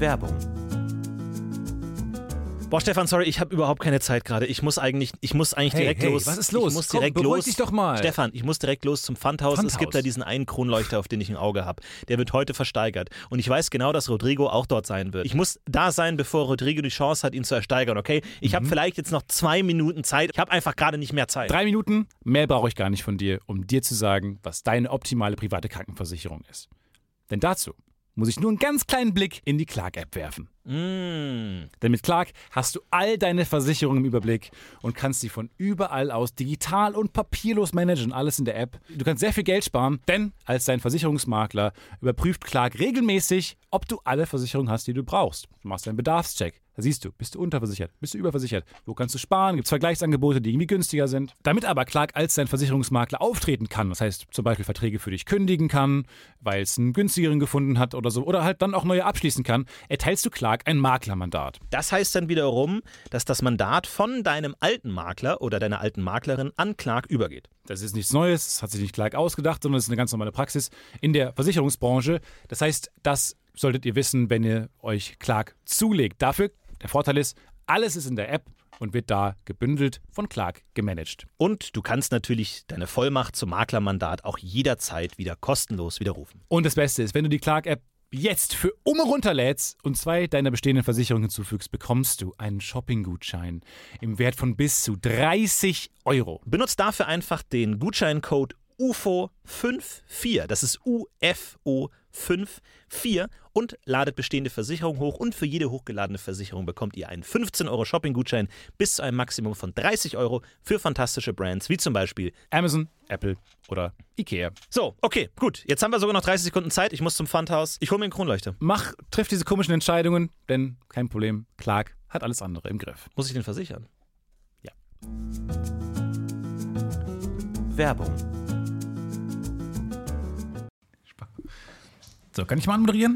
Werbung. Boah, Stefan, sorry, ich habe überhaupt keine Zeit gerade. Ich muss eigentlich direkt los. Was ist los? Ich muss direkt beruhig dich doch mal. Stefan, ich muss direkt los zum Pfandhaus. Es gibt da diesen einen Kronleuchter, auf den ich ein Auge habe. Der wird heute versteigert. Und ich weiß genau, dass Rodrigo auch dort sein wird. Ich muss da sein, bevor Rodrigo die Chance hat, ihn zu ersteigern, okay? Ich habe vielleicht jetzt noch 2 Minuten Zeit. Ich habe einfach gerade nicht mehr Zeit. 3 Minuten? Mehr brauche ich gar nicht von dir, um dir zu sagen, was deine optimale private Krankenversicherung ist. Denn dazu muss ich nur einen ganz kleinen Blick in die Clark-App werfen. Denn mit Clark hast du all deine Versicherungen im Überblick und kannst sie von überall aus digital und papierlos managen, alles in der App. Du kannst sehr viel Geld sparen, denn als dein Versicherungsmakler überprüft Clark regelmäßig, ob du alle Versicherungen hast, die du brauchst. Du machst einen Bedarfscheck. Da siehst du, bist du unterversichert, bist du überversichert, wo kannst du sparen, gibt es Vergleichsangebote, die irgendwie günstiger sind. Damit aber Clark als dein Versicherungsmakler auftreten kann, das heißt zum Beispiel Verträge für dich kündigen kann, weil es einen günstigeren gefunden hat oder so, oder halt dann auch neue abschließen kann, erteilst du Clark ein Maklermandat. Das heißt dann wiederum, dass das Mandat von deinem alten Makler oder deiner alten Maklerin an Clark übergeht. Das ist nichts Neues, das hat sich nicht Clark ausgedacht, sondern das ist eine ganz normale Praxis in der Versicherungsbranche. Das heißt, das solltet ihr wissen, wenn ihr euch Clark zulegt. Dafür, der Vorteil ist, alles ist in der App und wird da gebündelt von Clark gemanagt. Und du kannst natürlich deine Vollmacht zum Maklermandat auch jederzeit wieder kostenlos widerrufen. Und das Beste ist, wenn du die Clark-App jetzt für runterlädst und 2 deiner bestehenden Versicherungen hinzufügst, bekommst du einen Shopping-Gutschein im Wert von bis zu 30 €. Benutzt dafür einfach den Gutscheincode UFO54, das ist UFO54 und ladet bestehende Versicherungen hoch und für jede hochgeladene Versicherung bekommt ihr einen 15 € Shopping-Gutschein bis zu einem Maximum von 30 € für fantastische Brands wie zum Beispiel Amazon, Apple oder Ikea. So, okay, gut. Jetzt haben wir sogar noch 30 Sekunden Zeit. Ich muss zum Pfandhaus. Ich hole mir einen Kronleuchter. Triff diese komischen Entscheidungen, denn kein Problem, Clark hat alles andere im Griff. Muss ich den versichern? Ja. Werbung. So, kann ich mal anmoderieren?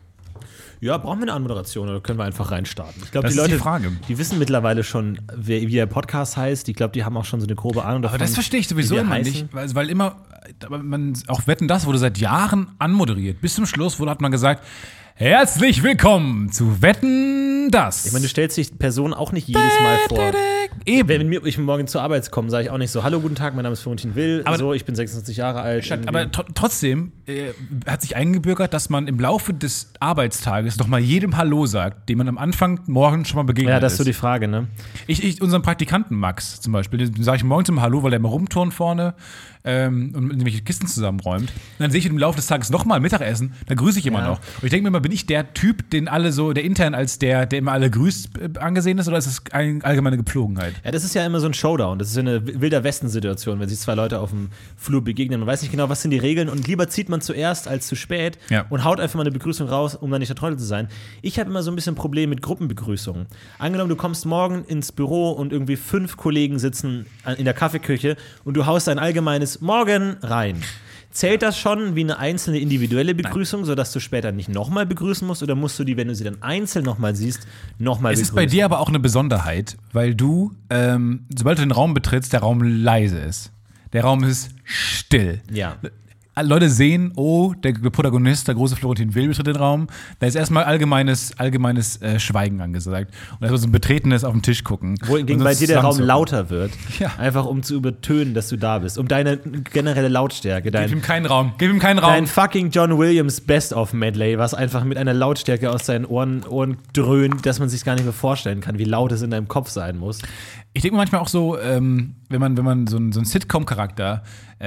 Ja, brauchen wir eine Anmoderation oder können wir einfach reinstarten? Ich glaube, Das die ist Leute, die Frage. Die wissen mittlerweile schon, wie der Podcast heißt. Ich glaube, die haben auch schon so eine grobe Ahnung davon. Aber das verstehe ich sowieso immer nicht, weil immer, man auch Wetten, das wurde seit Jahren anmoderiert. Bis zum Schluss hat man gesagt, herzlich willkommen zu Wetten, das. Ich meine, du stellst dich Personen auch nicht jedes Mal vor. Eben. Wenn ich morgen zur Arbeit komme, sage ich auch nicht so, hallo, guten Tag, mein Name ist Florentin Will, aber ich bin 26 Jahre alt. Aber trotzdem hat sich eingebürgert, dass man im Laufe des Arbeitstages noch mal jedem Hallo sagt, dem man am Anfang morgen schon mal begegnet ist. Ja, das ist so die Frage, ne? Unserem Praktikanten Max zum Beispiel, dem sage ich morgens immer Hallo, weil der immer rumturnt vorne und irgendwelche Kisten zusammenräumt. Und dann sehe ich ihn im Laufe des Tages nochmal Mittagessen, da grüße ich immer noch. Und ich denke mir immer, bin ich der Typ, den alle so, der intern als der immer alle grüßt, angesehen ist, oder ist das eine allgemeine Gepflogenheit? Ja, das ist ja immer so ein Showdown. Das ist so eine Wilder-Westen-Situation, wenn sich 2 Leute auf dem Flur begegnen. Man weiß nicht genau, was sind die Regeln und lieber zieht man zuerst als zu spät und haut einfach mal eine Begrüßung raus, um dann nicht der Trottel zu sein. Ich habe immer so ein bisschen Problem mit Gruppenbegrüßungen. Angenommen, du kommst morgen ins Büro und irgendwie 5 Kollegen sitzen in der Kaffeeküche und du haust ein allgemeines Morgen rein. Zählt das schon wie eine einzelne individuelle Begrüßung, sodass du später nicht nochmal begrüßen musst? Oder musst du die, wenn du sie dann einzeln nochmal siehst, nochmal begrüßen? Es ist bei dir aber auch eine Besonderheit, weil du, sobald du den Raum betrittst, der Raum leise ist. Der Raum ist still. Ja. Leute sehen, oh, der Protagonist, der große Florentin Will, betritt den Raum. Da ist erstmal allgemeines Schweigen angesagt. Und erstmal so ein betretenes auf den Tisch gucken. Wohingegen bei dir der Raum lauter wird. Ja. Einfach um zu übertönen, dass du da bist. Um deine generelle Lautstärke. Gib ihm keinen Raum. Dein fucking John Williams Best-of-Medley, was einfach mit einer Lautstärke aus seinen Ohren dröhnt, dass man sich gar nicht mehr vorstellen kann, wie laut es in deinem Kopf sein muss. Ich denke manchmal auch so, wenn man so einen Sitcom-Charakter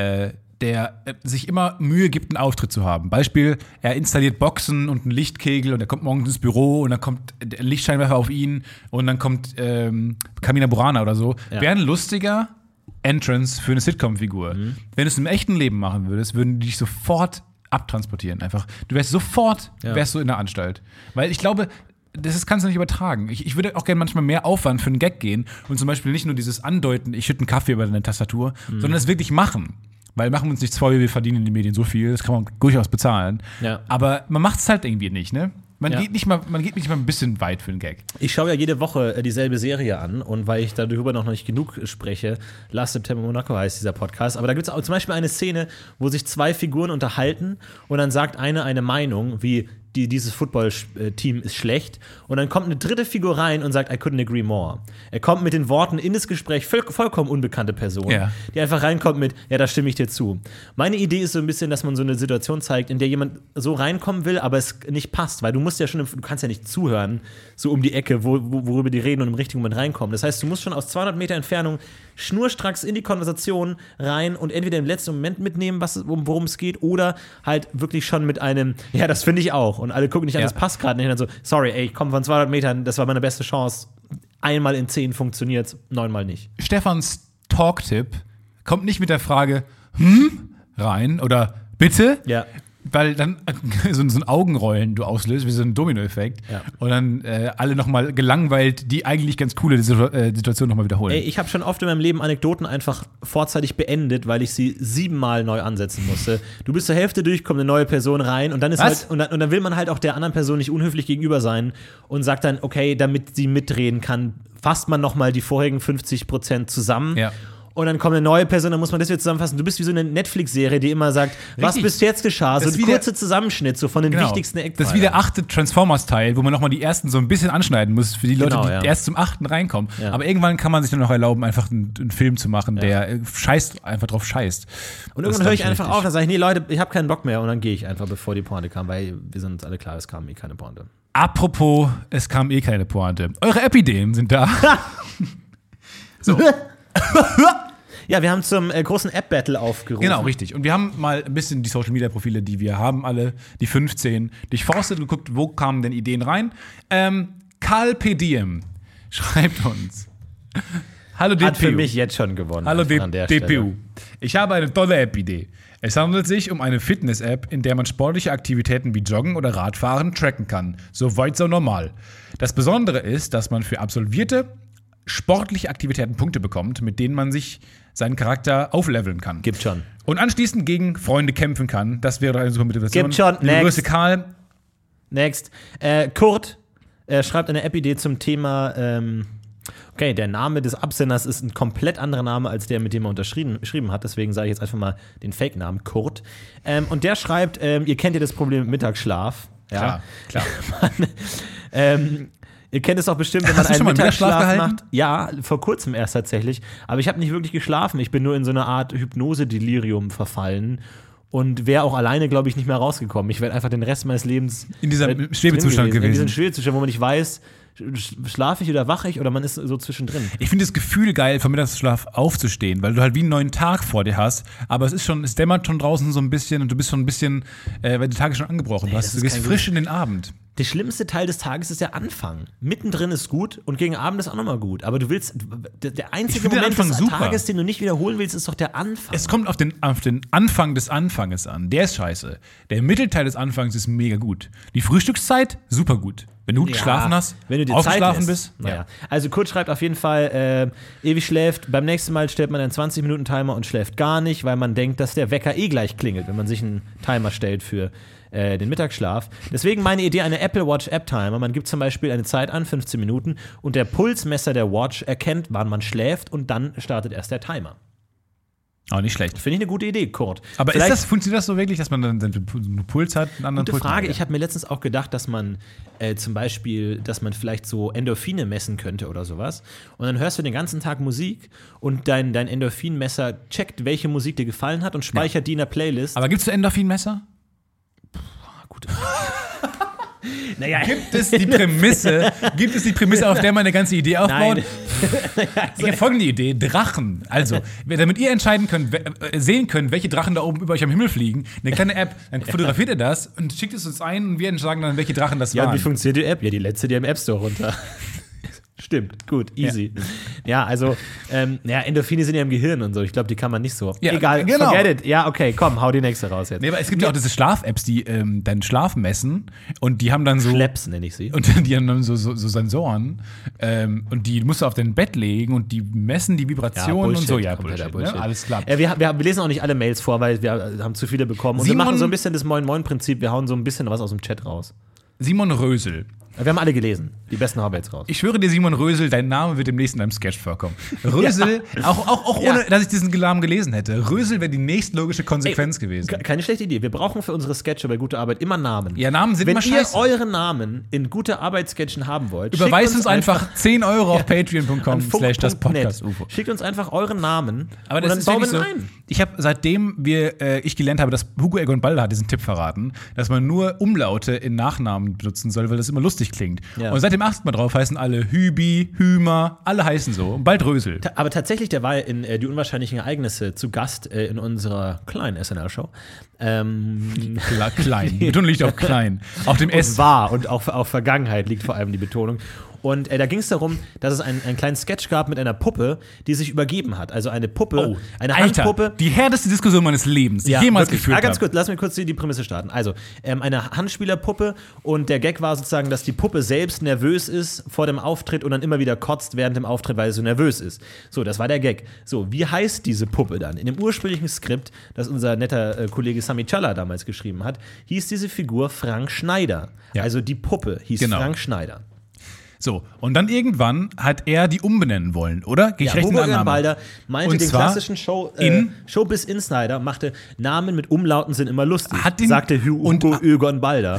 der sich immer Mühe gibt, einen Auftritt zu haben. Beispiel, er installiert Boxen und einen Lichtkegel und er kommt morgens ins Büro und dann kommt der Lichtscheinwerfer auf ihn und dann kommt Carmina Burana oder so. Ja. Wäre ein lustiger Entrance für eine Sitcom-Figur. Wenn du es im echten Leben machen würdest, würden die dich sofort abtransportieren. Einfach. Du wärst sofort in der Anstalt. Weil ich glaube, kannst du nicht übertragen. Ich würde auch gerne manchmal mehr Aufwand für einen Gag gehen und zum Beispiel nicht nur dieses Andeuten, ich schütte einen Kaffee über deine Tastatur, sondern es wirklich machen. Weil machen wir uns nichts vor, wir verdienen in den Medien so viel, das kann man durchaus bezahlen. Ja. Aber man macht es halt irgendwie nicht, ne? Man geht nicht mal ein bisschen weit für einen Gag. Ich schaue ja jede Woche dieselbe Serie an und weil ich darüber noch nicht genug spreche, Last September Monaco heißt dieser Podcast, aber da gibt es auch zum Beispiel eine Szene, wo sich 2 Figuren unterhalten und dann sagt eine Meinung wie dieses Football-Team ist schlecht. Und dann kommt eine dritte Figur rein und sagt, I couldn't agree more. Er kommt mit den Worten in das Gespräch, vollkommen unbekannte Person, die einfach reinkommt mit, ja, da stimme ich dir zu. Meine Idee ist so ein bisschen, dass man so eine Situation zeigt, in der jemand so reinkommen will, aber es nicht passt, weil du kannst ja nicht zuhören, so um die Ecke, worüber die reden und im richtigen Moment reinkommen. Das heißt, du musst schon aus 200 Meter Entfernung schnurstracks in die Konversation rein und entweder im letzten Moment mitnehmen, worum es geht, oder halt wirklich schon mit einem, ja, das finde ich auch. Und alle gucken nicht an, das passt gerade nicht. Und dann so, sorry, ey, ich komme von 200 Metern, das war meine beste Chance. Einmal in 10 funktioniert, 9-mal nicht. Stefans Talk-Tipp kommt nicht mit der Frage, rein oder bitte? Ja. Weil dann so ein Augenrollen du auslöst, wie so ein Dominoeffekt. Ja. Und dann alle nochmal gelangweilt die eigentlich ganz coole Situation nochmal wiederholen. Ey, ich habe schon oft in meinem Leben Anekdoten einfach vorzeitig beendet, weil ich sie 7-mal neu ansetzen musste. Du bist zur Hälfte durch, kommt eine neue Person rein und dann ist halt, und dann will man halt auch der anderen Person nicht unhöflich gegenüber sein und sagt dann, okay, damit sie mitreden kann, fasst man nochmal die vorherigen 50% zusammen. Ja. Und dann kommt eine neue Person, dann muss man das wieder zusammenfassen. Du bist wie so eine Netflix-Serie, die immer sagt, was bis jetzt geschah. So ein kurzer Zusammenschnitt so von den wichtigsten Eckpfeilern. Das ist wie der 8. Transformers-Teil, wo man nochmal die ersten so ein bisschen anschneiden muss für die Leute, die erst zum 8. reinkommen. Ja. Aber irgendwann kann man sich dann noch erlauben, einfach einen Film zu machen, der einfach drauf scheißt. Und irgendwann höre ich einfach auf, dann sage ich, nee Leute, ich habe keinen Bock mehr. Und dann gehe ich einfach, bevor die Pointe kam, weil wir sind uns alle klar, es kam keine Pointe. Apropos, es kam keine Pointe. Eure App-Ideen sind da. So. Ja, wir haben zum großen App-Battle aufgerufen. Genau, richtig. Und wir haben mal ein bisschen die Social-Media-Profile, die wir haben, alle, die 15, durchforstet und geguckt, wo kamen denn Ideen rein. Karl P. Diem schreibt uns. Hallo DPU. Hat für mich jetzt schon gewonnen. Hallo DPU. Ich habe eine tolle App-Idee. Es handelt sich um eine Fitness-App, in der man sportliche Aktivitäten wie Joggen oder Radfahren tracken kann. So weit, so normal. Das Besondere ist, dass man für absolvierte sportliche Aktivitäten Punkte bekommt, mit denen man sich seinen Charakter aufleveln kann. Gibt schon. Und anschließend gegen Freunde kämpfen kann. Das wäre eine super Motivation. Gibt schon. Grüße Karl. Next. Kurt schreibt eine App-Idee zum Thema, okay, der Name des Absenders ist ein komplett anderer Name als der, mit dem er unterschrieben hat. Deswegen sage ich jetzt einfach mal den Fake-Namen, Kurt. Und der schreibt, ihr kennt ja das Problem mit Mittagsschlaf. Ja? Klar. Ihr kennt es auch bestimmt, wenn man einen Mittagsschlaf macht. Ja, vor kurzem erst tatsächlich. Aber ich habe nicht wirklich geschlafen. Ich bin nur in so eine Art Hypnose-Delirium verfallen. Und wäre auch alleine, glaube ich, nicht mehr rausgekommen. Ich wäre einfach den Rest meines Lebens in diesem Schwebezustand gewesen. In diesem Schwebezustand, wo man nicht weiß, schlafe ich oder wache ich oder man ist so zwischendrin. Ich finde das Gefühl geil, vom Mittagsschlaf aufzustehen, weil du halt wie einen neuen Tag vor dir hast, aber es dämmert schon draußen so ein bisschen und du bist schon ein bisschen, weil der Tag ist schon angebrochen. Du gehst frisch in den Abend. Der schlimmste Teil des Tages ist der Anfang. Mittendrin ist gut und gegen Abend ist auch nochmal gut. Aber du willst, der einzige Moment des Tages, den du nicht wiederholen willst, ist doch der Anfang. Es kommt auf den Anfang des Anfanges an. Der ist scheiße. Der Mittelteil des Anfangs ist mega gut. Die Frühstückszeit, super gut. Wenn du gut geschlafen hast, wenn du dir ausgeschlafen bist. Naja. Also Kurt schreibt auf jeden Fall, ewig schläft. Beim nächsten Mal stellt man einen 20-Minuten-Timer und schläft gar nicht, weil man denkt, dass der Wecker gleich klingelt, wenn man sich einen Timer stellt für den Mittagsschlaf. Deswegen meine Idee, eine Apple Watch App Timer. Man gibt zum Beispiel eine Zeit an, 15 Minuten, und der Pulsmesser der Watch erkennt, wann man schläft, und dann startet erst der Timer. Auch nicht schlecht. Finde ich eine gute Idee, Kurt. Aber funktioniert das so wirklich, dass man dann einen Puls hat, einen anderen Gute Puls? Frage. Ich habe mir letztens auch gedacht, dass man zum Beispiel, dass man vielleicht so Endorphine messen könnte oder sowas. Und dann hörst du den ganzen Tag Musik und dein Endorphinmesser checkt, welche Musik dir gefallen hat und speichert die in der Playlist. Aber gibt es so Endorphinmesser? Gut. Naja. Gibt es die Prämisse, auf der man eine ganze Idee aufbaut? Ich habe folgende Idee: Drachen. Also, damit ihr entscheiden könnt, sehen könnt, welche Drachen da oben über euch am Himmel fliegen, eine kleine App, dann fotografiert ihr das und schickt es uns ein und wir sagen dann, welche Drachen das waren. Ja, wie funktioniert die App? Ja, die letzte, die im App Store runter. Stimmt, gut, easy. Ja, also, Endorphine sind ja im Gehirn und so. Ich glaube, die kann man nicht so. Ja, egal, genau. Forget it. Ja, okay, komm, hau die nächste raus jetzt. Nee, aber es gibt ja auch diese Schlaf-Apps, die deinen Schlaf messen und die haben dann so. Schleps nenne ich sie. Und die haben dann so Sensoren und die musst du auf dein Bett legen und die messen die Vibrationen und so. Ja, Bullshit. Ne? Alles klar. Wir lesen auch nicht alle Mails vor, weil wir haben zu viele bekommen. Und wir machen so ein bisschen das Moin-Moin-Prinzip. Wir hauen so ein bisschen was aus dem Chat raus. Simon Rösel Wir haben alle gelesen. Die besten haben wir jetzt raus. Ich schwöre dir, Simon Rösel, dein Name wird demnächst in einem Sketch vorkommen. Rösel, auch ohne, dass ich diesen Namen gelesen hätte. Rösel wäre die nächstlogische Konsequenz gewesen. Keine schlechte Idee. Wir brauchen für unsere Sketche bei Gute Arbeit immer Namen. Ja, Namen sind immer scheiße. Wenn ihr eure Namen in Gute Arbeit-Sketchen haben wollt, überweist uns einfach 10 € auf patreon.com/das-Podcast-UFO. Schickt uns einfach euren Namen aber das und dann ist bauen wir so, ein. Ich habe, seitdem ich gelernt habe, dass Hugo Egon Balder hat diesen Tipp verraten, dass man nur Umlaute in Nachnamen benutzen soll, weil das immer lustig klingt. Ja. Und seitdem achtet man drauf, heißen alle Hübi, Hümer, alle heißen so. Und bald Rösel. Aber tatsächlich, der war in Die unwahrscheinlichen Ereignisse zu Gast in unserer kleinen SNL-Show. Klein. Die Betonung liegt auf klein. Auf dem S. War und auch auf Vergangenheit liegt vor allem die Betonung. Und da ging es darum, dass es einen kleinen Sketch gab mit einer Puppe, die sich übergeben hat. Also eine Puppe, eine Handpuppe. Die härteste Diskussion meines Lebens, die ich jemals geführt habe. Ganz kurz, lass mir kurz die Prämisse starten. Also, eine Handspielerpuppe und der Gag war sozusagen, dass die Puppe selbst nervös ist vor dem Auftritt und dann immer wieder kotzt während dem Auftritt, weil sie so nervös ist. So, das war der Gag. So, wie heißt diese Puppe dann? In dem ursprünglichen Skript, das unser netter Kollege Sami Challa damals geschrieben hat, hieß diese Figur Frank Schneider. Ja. Also die Puppe hieß Frank Schneider. So, und dann irgendwann hat er die umbenennen wollen, oder? Gehe ich recht in den Namen? Balder meinte und den klassischen Showbiz Insider, machte Namen mit Umlauten sind immer lustig, sagte Hugo Egon Balder.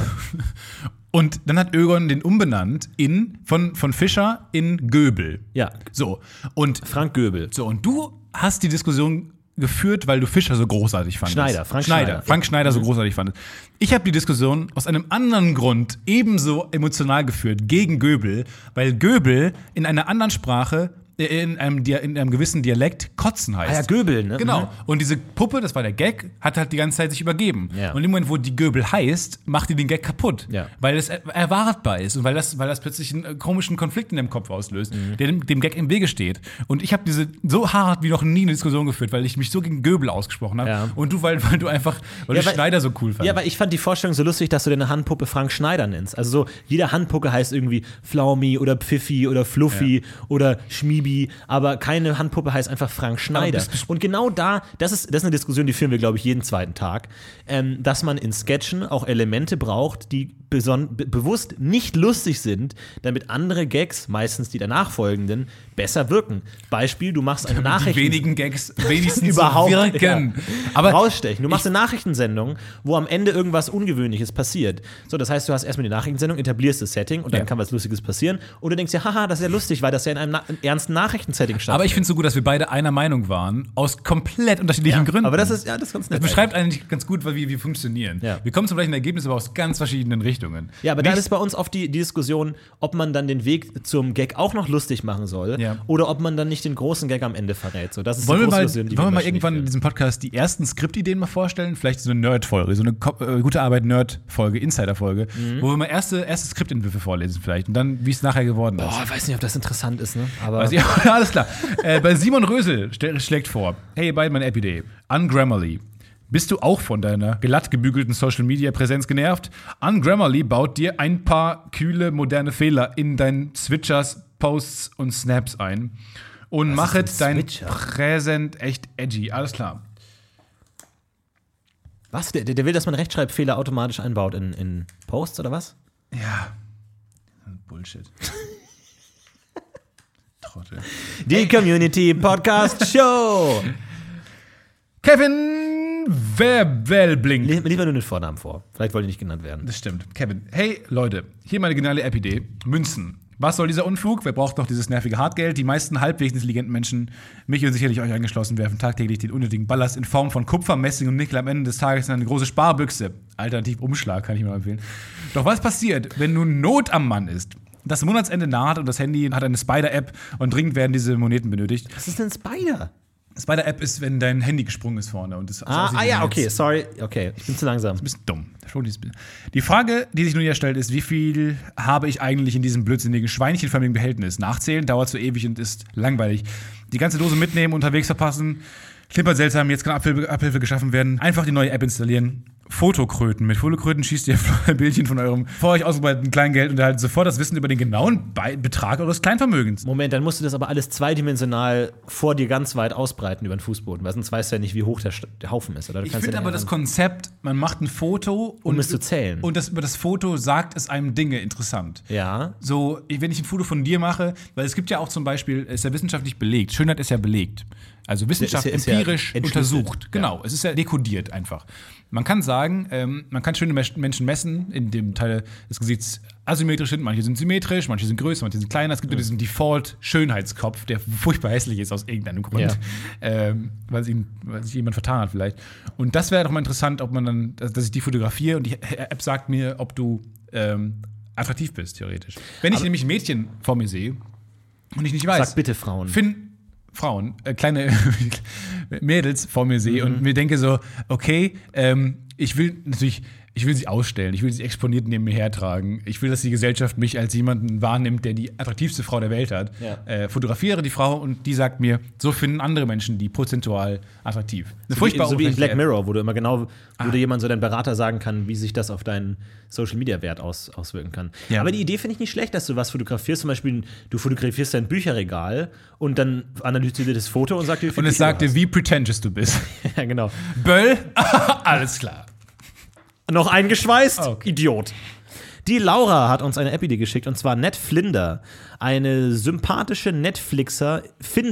Und dann hat Ögon den umbenannt von Fischer in Göbel. Ja. So, und Frank Göbel. So, und du hast die Diskussion geführt, weil du Fischer so großartig fandest. Frank Schneider so großartig fandest. Ich habe die Diskussion aus einem anderen Grund ebenso emotional geführt gegen Göbel, weil Göbel in einer anderen Sprache in einem gewissen Dialekt kotzen heißt. Ja, Göbel, ne? Genau. Und diese Puppe, das war der Gag, hat halt die ganze Zeit sich übergeben. Ja. Und im Moment, wo die Göbel heißt, macht die den Gag kaputt. Ja. Weil es erwartbar ist und weil das plötzlich einen komischen Konflikt in dem Kopf auslöst, der dem Gag im Wege steht. Und ich habe diese so hart wie noch nie eine Diskussion geführt, weil ich mich so gegen Göbel ausgesprochen habe. Ja. Und du, weil du Schneider so cool fandest. Ja, aber ich fand die Vorstellung so lustig, dass du deine Handpuppe Frank Schneider nennst. Also so, jede Handpuppe heißt irgendwie Flaumi oder Pfiffi oder Fluffy oder Schmibi, aber keine Handpuppe heißt einfach Frank Schneider. Und genau das ist eine Diskussion, die führen wir, glaube ich, jeden zweiten Tag, dass man in Sketchen auch Elemente braucht, die bewusst nicht lustig sind, damit andere Gags, meistens die danach folgenden, besser wirken. Beispiel, du machst eine Nachrichten... Die wenigen Gags wenigstens überhaupt wirken. Ja, aber rausstechen. Du machst eine Nachrichtensendung, wo am Ende irgendwas Ungewöhnliches passiert. So, das heißt, du hast erstmal die Nachrichtensendung, etablierst das Setting und dann kann was Lustiges passieren. Und du denkst ja, haha, das ist ja lustig, weil das ja in einem ernsten Nachrichtensetting stattfindet. Aber ich finde es so gut, dass wir beide einer Meinung waren, aus komplett unterschiedlichen Gründen. Aber das ist ganz nett. Das beschreibt eigentlich ganz gut, wie wir funktionieren. Ja. Wir kommen zum gleichen Ergebnis, aber aus ganz verschiedenen Richtungen. Ja, aber dann ist bei uns oft die Diskussion, ob man dann den Weg zum Gag auch noch lustig machen soll oder ob man dann nicht den großen Gag am Ende verrät. So, das ist wollen wir mal irgendwann in diesem Podcast die ersten Skriptideen mal vorstellen? Vielleicht so eine Nerd-Folge, so eine Gute Arbeit-Nerd-Folge, Insider-Folge, wo wir mal erste Skriptentwürfe vorlesen vielleicht und dann, wie es nachher geworden ist. Boah, ich weiß nicht, ob das interessant ist, ne? Aber also, ja, alles klar. Bei Simon Rösel schlägt vor, hey, ihr beiden, meine App-Idee, Ungrammarly. Bist du auch von deiner glatt gebügelten Social-Media-Präsenz genervt? Ungrammarly baut dir ein paar kühle, moderne Fehler in deinen Switchers, Posts und Snaps ein und machet dein Präsent echt edgy. Alles klar. Was? Der will, dass man Rechtschreibfehler automatisch einbaut in Posts oder was? Ja. Bullshit. Trottel. Die Community Podcast Show. Kevin Werbelblink. Lieber nur den Vornamen vor. Vielleicht wollte ich nicht genannt werden. Das stimmt. Kevin. Hey, Leute. Hier meine geniale App-Idee. Münzen. Was soll dieser Unfug? Wer braucht noch dieses nervige Hartgeld? Die meisten halbwegs intelligenten Menschen, mich und sicherlich euch eingeschlossen, werfen tagtäglich den unnötigen Ballast in Form von Kupfer, Messing und Nickel am Ende des Tages in eine große Sparbüchse. Alternativ Umschlag, kann ich mir mal empfehlen. Doch was passiert, wenn nun Not am Mann ist? Das Monatsende naht und das Handy hat eine Spider-App und dringend werden diese Moneten benötigt. Was ist denn Spider? Spider-App ist, wenn dein Handy gesprungen ist vorne. Und das okay, sorry. Okay, ich bin zu langsam. Das ist ein bisschen dumm. Die Frage, die sich nun hier stellt, ist, wie viel habe ich eigentlich in diesem blödsinnigen, schweinchenförmigen Behältnis? Nachzählen dauert so ewig und ist langweilig. Die ganze Dose mitnehmen, unterwegs verpassen, klimpert seltsam, jetzt kann Abhilfe geschaffen werden. Einfach die neue App installieren. Fotokröten. Mit Fotokröten schießt ihr ein Bildchen von eurem vor euch ausgebreiteten Kleingeld und erhaltet sofort das Wissen über den genauen Betrag eures Kleinvermögens. Moment, dann musst du das aber alles zweidimensional vor dir ganz weit ausbreiten über den Fußboden, weil sonst weißt du ja nicht, wie hoch der Haufen ist. Oder? Ich finde aber das Konzept, man macht ein Foto um es zu zählen. Und über das Foto sagt es einem Dinge interessant. Ja. So, wenn ich ein Foto von dir mache, weil es gibt ja auch zum Beispiel, ist ja wissenschaftlich belegt, Schönheit ist ja belegt. Also Wissenschaft ist empirisch ja untersucht. Genau, es ist ja dekodiert einfach. Man kann sagen, man kann schöne Menschen messen, in dem Teil des Gesichts asymmetrisch sind. Manche sind symmetrisch, manche sind größer, manche sind kleiner. Es gibt ja diesen Default-Schönheitskopf, der furchtbar hässlich ist aus irgendeinem Grund. Ja. Weil sich jemand vertan hat vielleicht. Und das wäre doch mal interessant, ob man dann, dass ich die fotografiere und die App sagt mir, ob du attraktiv bist, theoretisch. Wenn ich nämlich ein Mädchen vor mir sehe und ich nicht weiß. Sag bitte Frauen. Frauen, kleine Mädels vor mir sehe und mir denke so, okay, ich will sie ausstellen, ich will sie exponiert neben mir hertragen, ich will, dass die Gesellschaft mich als jemanden wahrnimmt, der die attraktivste Frau der Welt hat. Ja. Fotografiere die Frau und die sagt mir, so finden andere Menschen die prozentual attraktiv. So wie in Black Mirror, wo du immer genau, wo dir jemand so dein Berater sagen kann, wie sich das auf deinen Social-Media-Wert auswirken kann. Ja. Aber die Idee finde ich nicht schlecht, dass du was fotografierst. Zum Beispiel, du fotografierst dein Bücherregal und dann analysierst du das Foto und sagt dir, wie viel und es sagt dir, wie pretentious du bist. Ja, genau. Böll, alles klar. Noch eingeschweißt? Okay. Idiot. Die Laura hat uns eine App-Idee geschickt, und zwar Netflinder. Eine sympathische Netflixer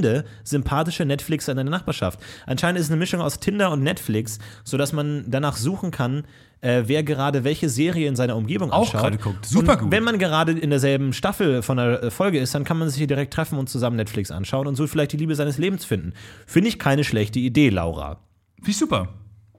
in deiner Nachbarschaft. Anscheinend ist es eine Mischung aus Tinder und Netflix, sodass man danach suchen kann, wer gerade welche Serie in seiner Umgebung anschaut. Auch gerade guckt. Super gut. Wenn man gerade in derselben Staffel von der Folge ist, dann kann man sich hier direkt treffen und zusammen Netflix anschauen und so vielleicht die Liebe seines Lebens finden. Finde ich keine schlechte Idee, Laura. Finde ich super.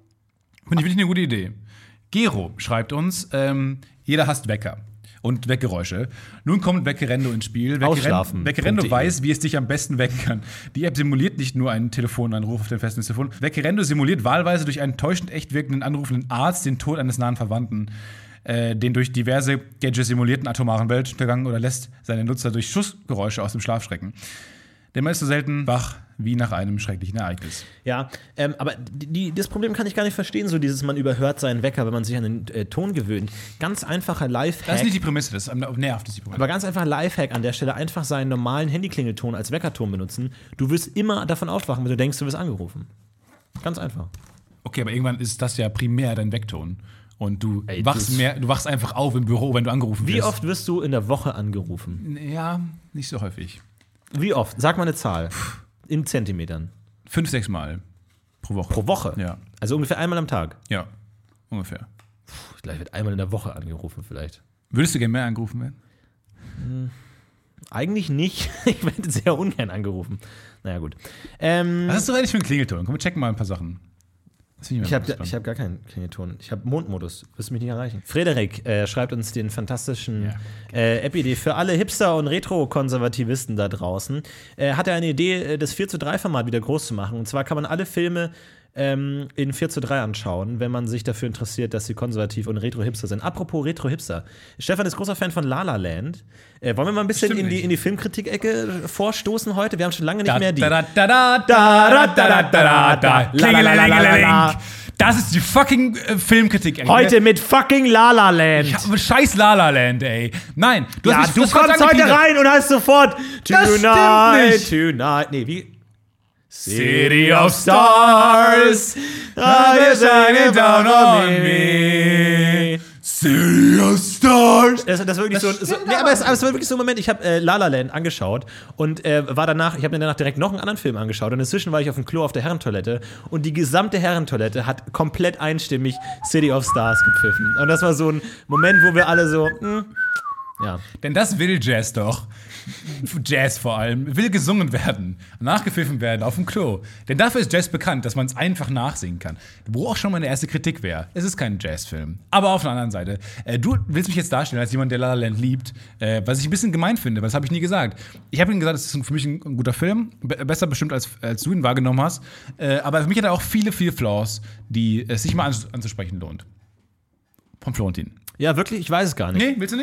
Finde ich eine gute Idee. Gero schreibt uns, jeder hasst Wecker und Weckgeräusche. Nun kommt Weckerendo ins Spiel. Weckerendo weiß, wie es dich am besten wecken kann. Die App simuliert nicht nur einen Telefonanruf auf dem Festnetztelefon. Weckerendo simuliert wahlweise durch einen täuschend echt wirkenden anrufenden Arzt den Tod eines nahen Verwandten, den durch diverse Gadgets simulierten atomaren Weltuntergang oder lässt seine Nutzer durch Schussgeräusche aus dem Schlaf schrecken. Denn man ist so selten wach wie nach einem schrecklichen Ereignis. Ja, aber das Problem kann ich gar nicht verstehen, so dieses, man überhört seinen Wecker, wenn man sich an den Ton gewöhnt. Ganz einfacher Lifehack. Das ist nicht die Prämisse, das nervt, das die Prämisse. Aber ganz einfacher Lifehack an der Stelle, einfach seinen normalen Handyklingelton als Weckerton benutzen. Du wirst immer davon aufwachen, wenn du denkst, du wirst angerufen. Ganz einfach. Okay, aber irgendwann ist das ja primär dein Weckton. Und du wachst einfach auf im Büro, wenn du angerufen wirst. Wie oft wirst du in der Woche angerufen? Ja, nicht so häufig. Wie oft? Sag mal eine Zahl. In Zentimetern. 5-6 Mal pro Woche. Pro Woche? Ja. Also ungefähr einmal am Tag? Ja, ungefähr. Ich glaube, ich werde einmal in der Woche angerufen vielleicht. Würdest du gerne mehr angerufen werden? Eigentlich nicht. Ich werde sehr ungern angerufen. Naja, gut. Was hast du eigentlich für einen Klingelton? Komm, wir checken mal ein paar Sachen. Ich hab gar keinen Klingelton. Ich habe Mondmodus. Wirst du mich nicht erreichen. Frederik schreibt uns den fantastischen App-Idee für alle Hipster- und Retro-Konservativisten da draußen. Hat er eine Idee, das 4:3-Format wieder groß zu machen. Und zwar kann man alle Filme in 4:3 anschauen, wenn man sich dafür interessiert, dass sie konservativ und Retro-Hipster sind. Apropos Retro-Hipster. Stefan ist großer Fan von La La Land. Wollen wir mal ein bisschen in die Filmkritik-Ecke vorstoßen heute? Wir haben schon lange nicht mehr die. Das ist die fucking Filmkritik-Ecke. Heute mit fucking La La Land. Scheiß La La Land, ey. Nein, du kommst heute rein und hast sofort Tonight. Nee, wie? City of Stars, you're shining down on me. City of Stars. Das war wirklich aber es war wirklich so ein Moment, ich habe La La Land angeschaut und ich habe mir danach direkt noch einen anderen Film angeschaut und inzwischen war ich auf dem Klo auf der Herrentoilette und die gesamte Herrentoilette hat komplett einstimmig City of Stars gepfiffen. Und das war so ein Moment, wo wir alle so, ja. Denn das will Jazz doch. Jazz vor allem, will gesungen werden, nachgepfiffen werden auf dem Klo. Denn dafür ist Jazz bekannt, dass man es einfach nachsingen kann. Wo auch schon meine erste Kritik wäre. Es ist kein Jazzfilm. Aber auf der anderen Seite, du willst mich jetzt darstellen als jemand, der La La Land liebt, was ich ein bisschen gemein finde, weil das habe ich nie gesagt. Ich habe ihm gesagt, es ist für mich ein guter Film, besser bestimmt, als du ihn wahrgenommen hast. Aber für mich hat er auch viele Flaws, die es sich mal anzusprechen lohnt. Von Florentin. Ja, wirklich? Ich weiß es gar nicht. Nee, willst du nicht?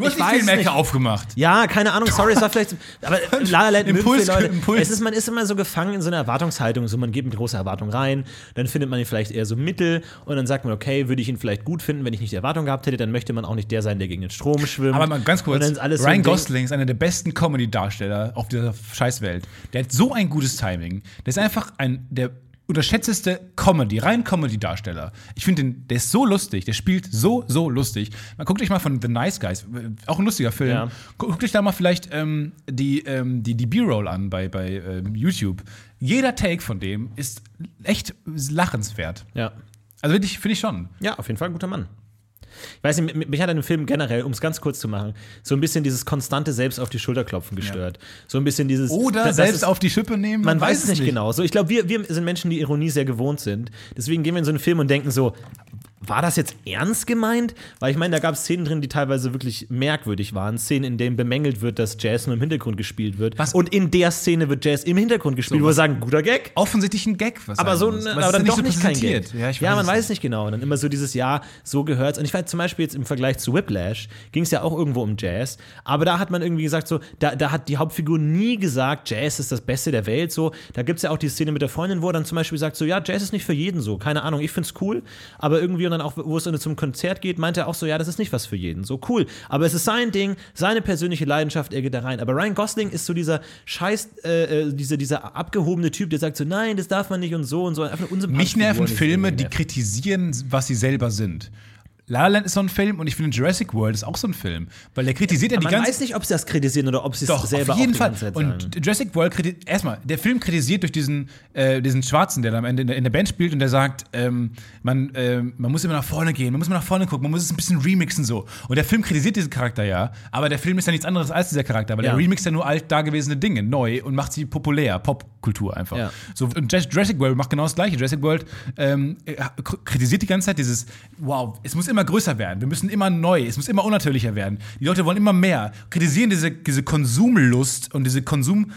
Du hast die Filmecke aufgemacht. Ja, keine Ahnung, sorry, es war vielleicht. Aber La La Land Impuls, Leute. Man ist immer so gefangen in so einer Erwartungshaltung. So, man geht mit großer Erwartung rein, dann findet man ihn vielleicht eher so mittel und dann sagt man, okay, würde ich ihn vielleicht gut finden, wenn ich nicht die Erwartung gehabt hätte, dann möchte man auch nicht der sein, der gegen den Strom schwimmt. Aber mal ganz kurz, Ryan Gosling ist einer der besten Comedy-Darsteller auf dieser Scheißwelt. Der hat so ein gutes Timing. Der ist einfach der unterschätzteste rein Comedy-Darsteller. Ich finde der ist so lustig, der spielt so lustig. Man guckt euch mal von The Nice Guys, auch ein lustiger Film. Ja. Guckt euch da mal vielleicht die B-Roll an bei YouTube. Jeder Take von dem ist echt lachenswert. Ja. Also finde ich schon. Ja, auf jeden Fall ein guter Mann. Ich weiß nicht, mich hat an dem Film generell, um es ganz kurz zu machen, so ein bisschen dieses konstante Selbst auf die Schulter klopfen gestört. Ja. So ein bisschen dieses. Oder selbst auf die Schippe nehmen. Man weiß es nicht genau. So, ich glaube, wir sind Menschen, die Ironie sehr gewohnt sind. Deswegen gehen wir in so einen Film und denken so, war das jetzt ernst gemeint? Weil ich meine, da gab es Szenen drin, die teilweise wirklich merkwürdig waren. Szenen, in denen bemängelt wird, dass Jazz nur im Hintergrund gespielt wird. Was? Und in der Szene wird Jazz im Hintergrund gespielt, so, wo wir sagen, guter Gag. Offensichtlich ein Gag. Aber dann doch nicht kein Gag. Ja, man weiß nicht genau. Und dann immer so dieses, ja, so gehört's. Und ich weiß zum Beispiel jetzt im Vergleich zu Whiplash, ging es ja auch irgendwo um Jazz. Aber da hat man irgendwie gesagt, so, da hat die Hauptfigur nie gesagt, Jazz ist das Beste der Welt. So, da gibt es ja auch die Szene mit der Freundin, wo er dann zum Beispiel sagt, so, ja, Jazz ist nicht für jeden so. Keine Ahnung, ich find's cool. Aber irgendwie, und dann auch, wo es zum Konzert geht, meinte er auch so, ja, das ist nicht was für jeden. So, cool. Aber es ist sein Ding, seine persönliche Leidenschaft, er geht da rein. Aber Ryan Gosling ist so dieser dieser abgehobene Typ, der sagt so, nein, das darf man nicht und so. Einfach eine unsympathische Mich nerven Filme, die kritisieren, was sie selber sind. La La Land ist so ein Film und ich finde Jurassic World ist auch so ein Film, weil der kritisiert ja die ganze Zeit. Man weiß nicht, ob sie das kritisieren oder ob sie es selber auf jeden auch Fall. Und Jurassic World erstmal, der Film kritisiert durch diesen Schwarzen, der da am Ende in der Band spielt und der sagt, man muss immer nach vorne gehen, man muss immer nach vorne gucken, man muss es ein bisschen remixen so. Und der Film kritisiert diesen Charakter ja, aber der Film ist ja nichts anderes als dieser Charakter, weil der remixt ja nur alt dagewesene Dinge neu und macht sie populär, Popkultur einfach. Ja. So, und Jurassic World macht genau das Gleiche. Jurassic World kritisiert die ganze Zeit dieses, wow, es muss immer größer werden. Wir müssen immer neu, es muss immer unnatürlicher werden. Die Leute wollen immer mehr, kritisieren diese Konsumlust und diesen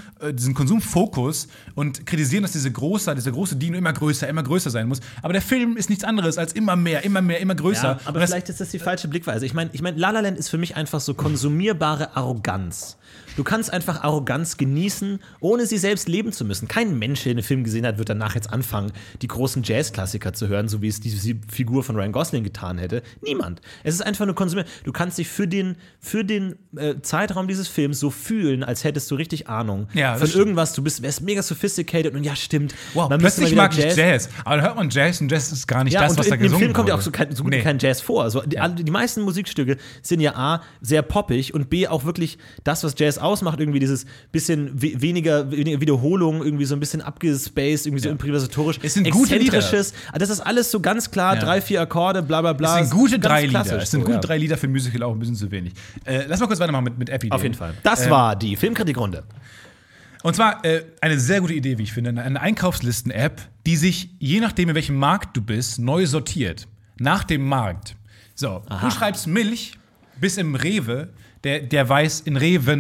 Konsumfokus und kritisieren, dass dieser große Dino immer größer sein muss. Aber der Film ist nichts anderes als immer mehr, immer größer. Ja, aber vielleicht ist das die falsche Blickweise. Ich meine, La La Land ist für mich einfach so konsumierbare Arroganz. Du kannst einfach Arroganz genießen, ohne sie selbst leben zu müssen. Kein Mensch, der den Film gesehen hat, wird danach jetzt anfangen, die großen Jazzklassiker zu hören, so wie es die Figur von Ryan Gosling getan hätte. Niemand. Es ist einfach nur konsumieren. Du kannst dich für den Zeitraum dieses Films so fühlen, als hättest du richtig Ahnung von irgendwas. Du wärst mega sophisticated und ja, stimmt. Wow, plötzlich mag ich Jazz. Aber dann hört man Jazz und Jazz ist gar nicht das, was da gesungen wird. Im Film kommt ja auch so gut wie kein Jazz vor. Also, die meisten Musikstücke sind ja A, sehr poppig und B, auch wirklich das, was Jazz ausmacht, irgendwie dieses bisschen weniger Wiederholung, irgendwie so ein bisschen abgespaced, irgendwie so improvisatorisch. Es sind gute Lieder. Das ist alles so ganz klar, 3-4 Akkorde, bla bla bla. Es sind gute 3 Lieder. Es sind gute 3 Lieder für ein Musical, auch ein bisschen zu wenig. Lass mal kurz weitermachen mit App-Ideen. Auf jeden Fall. Das war die Filmkritikrunde. Und zwar eine sehr gute Idee, wie ich finde, eine Einkaufslisten-App, die sich, je nachdem, in welchem Markt du bist, neu sortiert. Nach dem Markt. So, du schreibst Milch bis im Rewe, der weiß, in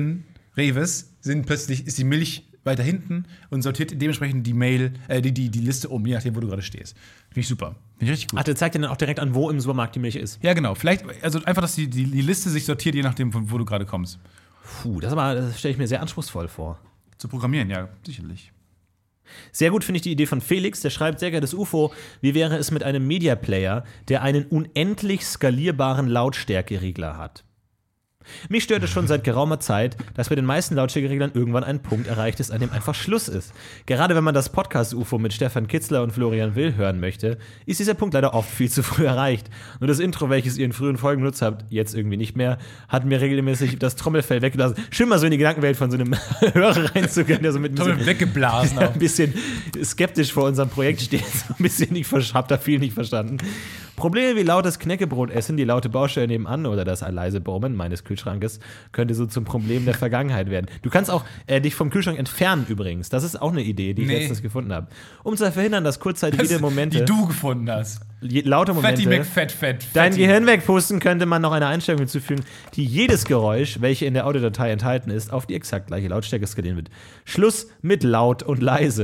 Reves ist die Milch weiter hinten und sortiert dementsprechend die Liste um, je nachdem, wo du gerade stehst. Finde ich super. Finde ich richtig gut. Ach, der zeigt dir dann auch direkt an, wo im Supermarkt die Milch ist. Ja, genau. Vielleicht, also einfach, dass die Liste sich sortiert, je nachdem, wo du gerade kommst. Puh, das stelle ich mir sehr anspruchsvoll vor. Zu programmieren, ja, sicherlich. Sehr gut finde ich die Idee von Felix, der schreibt, sehr geehrtes UFO, wie wäre es mit einem Media Player, der einen unendlich skalierbaren Lautstärkeregler hat? Mich stört es schon seit geraumer Zeit, dass bei den meisten Lautstärkereglern irgendwann ein Punkt erreicht ist, an dem einfach Schluss ist. Gerade wenn man das Podcast-UFO mit Stefan Kitzler und Florian Will hören möchte, ist dieser Punkt leider oft viel zu früh erreicht. Nur das Intro, welches ihr in frühen Folgen genutzt habt, jetzt irgendwie nicht mehr, hat mir regelmäßig das Trommelfell weggelassen. Schön mal so in die Gedankenwelt von so einem Hörer reinzugehen, der so mit Trommel weggeblasen auch. Ein bisschen skeptisch vor unserem Projekt steht. So ein bisschen, ich hab da viel nicht verstanden. Probleme wie lautes Knäckebrotessen, die laute Baustelle nebenan oder das leise Brummen meines Kühlschrankes könnte so zum Problem der Vergangenheit werden. Du kannst auch dich vom Kühlschrank entfernen übrigens. Das ist auch eine Idee, die ich letztens gefunden habe. Um zu verhindern, dass kurzzeitig jede Momente... Die du gefunden hast. Laute Momente... Fatty McFat. Dein Gehirn wegpusten, könnte man noch eine Einstellung hinzufügen, die jedes Geräusch, welche in der Audiodatei enthalten ist, auf die exakt gleiche Lautstärke skalieren wird. Schluss mit laut und leise.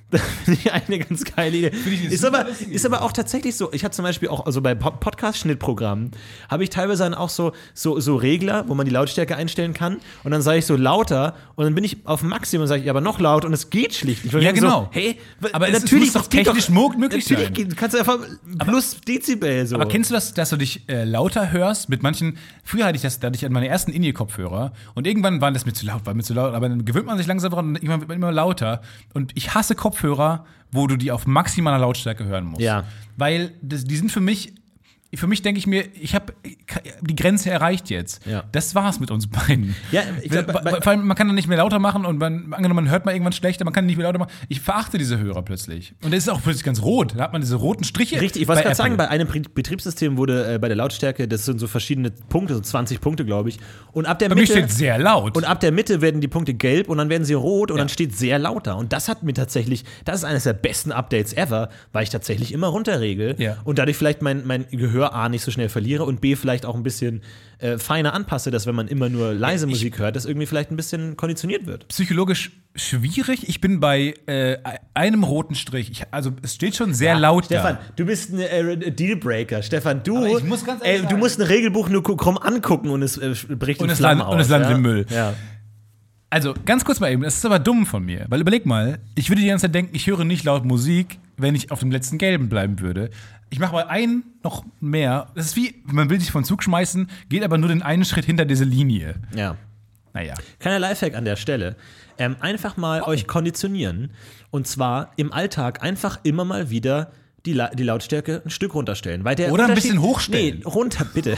Das finde ich eine ganz geile Idee. Ist aber auch tatsächlich so. Ich habe zum Beispiel auch, also bei Podcast-Schnittprogrammen, habe ich teilweise dann auch so Regler, wo man die Lautstärke einstellen kann. Und dann sage ich so lauter und dann bin ich auf Maximum und sage ich aber noch laut und es geht schlicht nicht. Ja, genau. So, hey, aber natürlich muss doch technisch möglich sein. Natürlich, du kannst einfach plus Dezibel so. Aber kennst du das, dass du dich lauter hörst? Mit manchen, früher hatte ich meine ersten In-Ear-Kopfhörer und irgendwann war mir zu laut, aber dann gewöhnt man sich langsam dran und irgendwann wird man immer lauter. Und ich hasse Kopfhörer, wo du die auf maximaler Lautstärke hören musst. Ja. Weil die sind für mich denke ich mir, ich habe die Grenze erreicht jetzt. Ja. Das war's mit uns beiden. Ja, ich glaub, vor allem, man kann dann nicht mehr lauter machen und man hört mal irgendwann schlechter, man kann nicht mehr lauter machen. Ich verachte diese Hörer plötzlich. Und das ist auch plötzlich ganz rot. Da hat man diese roten Striche. Richtig, ich wollte gerade sagen, bei einem Betriebssystem wurde bei der Lautstärke, das sind so verschiedene Punkte, so 20 Punkte, glaube ich. Und ab der Bei Mitte mir steht sehr laut. Und ab der Mitte werden die Punkte gelb und dann werden sie rot und dann steht sehr lauter. Und das hat mir tatsächlich, das ist eines der besten Updates ever, weil ich tatsächlich immer runterregel und dadurch vielleicht mein Gehör A nicht so schnell verliere und B vielleicht auch ein bisschen feiner anpasse, dass wenn man immer nur leise Musik hört, das irgendwie vielleicht ein bisschen konditioniert wird. Psychologisch schwierig. Ich bin bei einem roten Strich. Also es steht schon sehr laut Stefan, da. du bist ein Dealbreaker. Stefan, du muss ganz ehrlich du musst ein Regelbuch nur krumm angucken und es bricht in Flammen aus. Und es landet im Müll. Ja. Also, ganz kurz mal eben, das ist aber dumm von mir. Weil überleg mal, ich würde die ganze Zeit denken, ich höre nicht laut Musik, wenn ich auf dem letzten Gelben bleiben würde. Ich mache mal einen noch mehr. Das ist wie, man will sich von Zug schmeißen, geht aber nur den einen Schritt hinter diese Linie. Ja. Naja. Kleiner Lifehack an der Stelle. Einfach mal euch konditionieren. Und zwar im Alltag einfach immer mal wieder die Lautstärke ein Stück runterstellen. Weil der oder ein bisschen hochstellen. Nee, runter, bitte.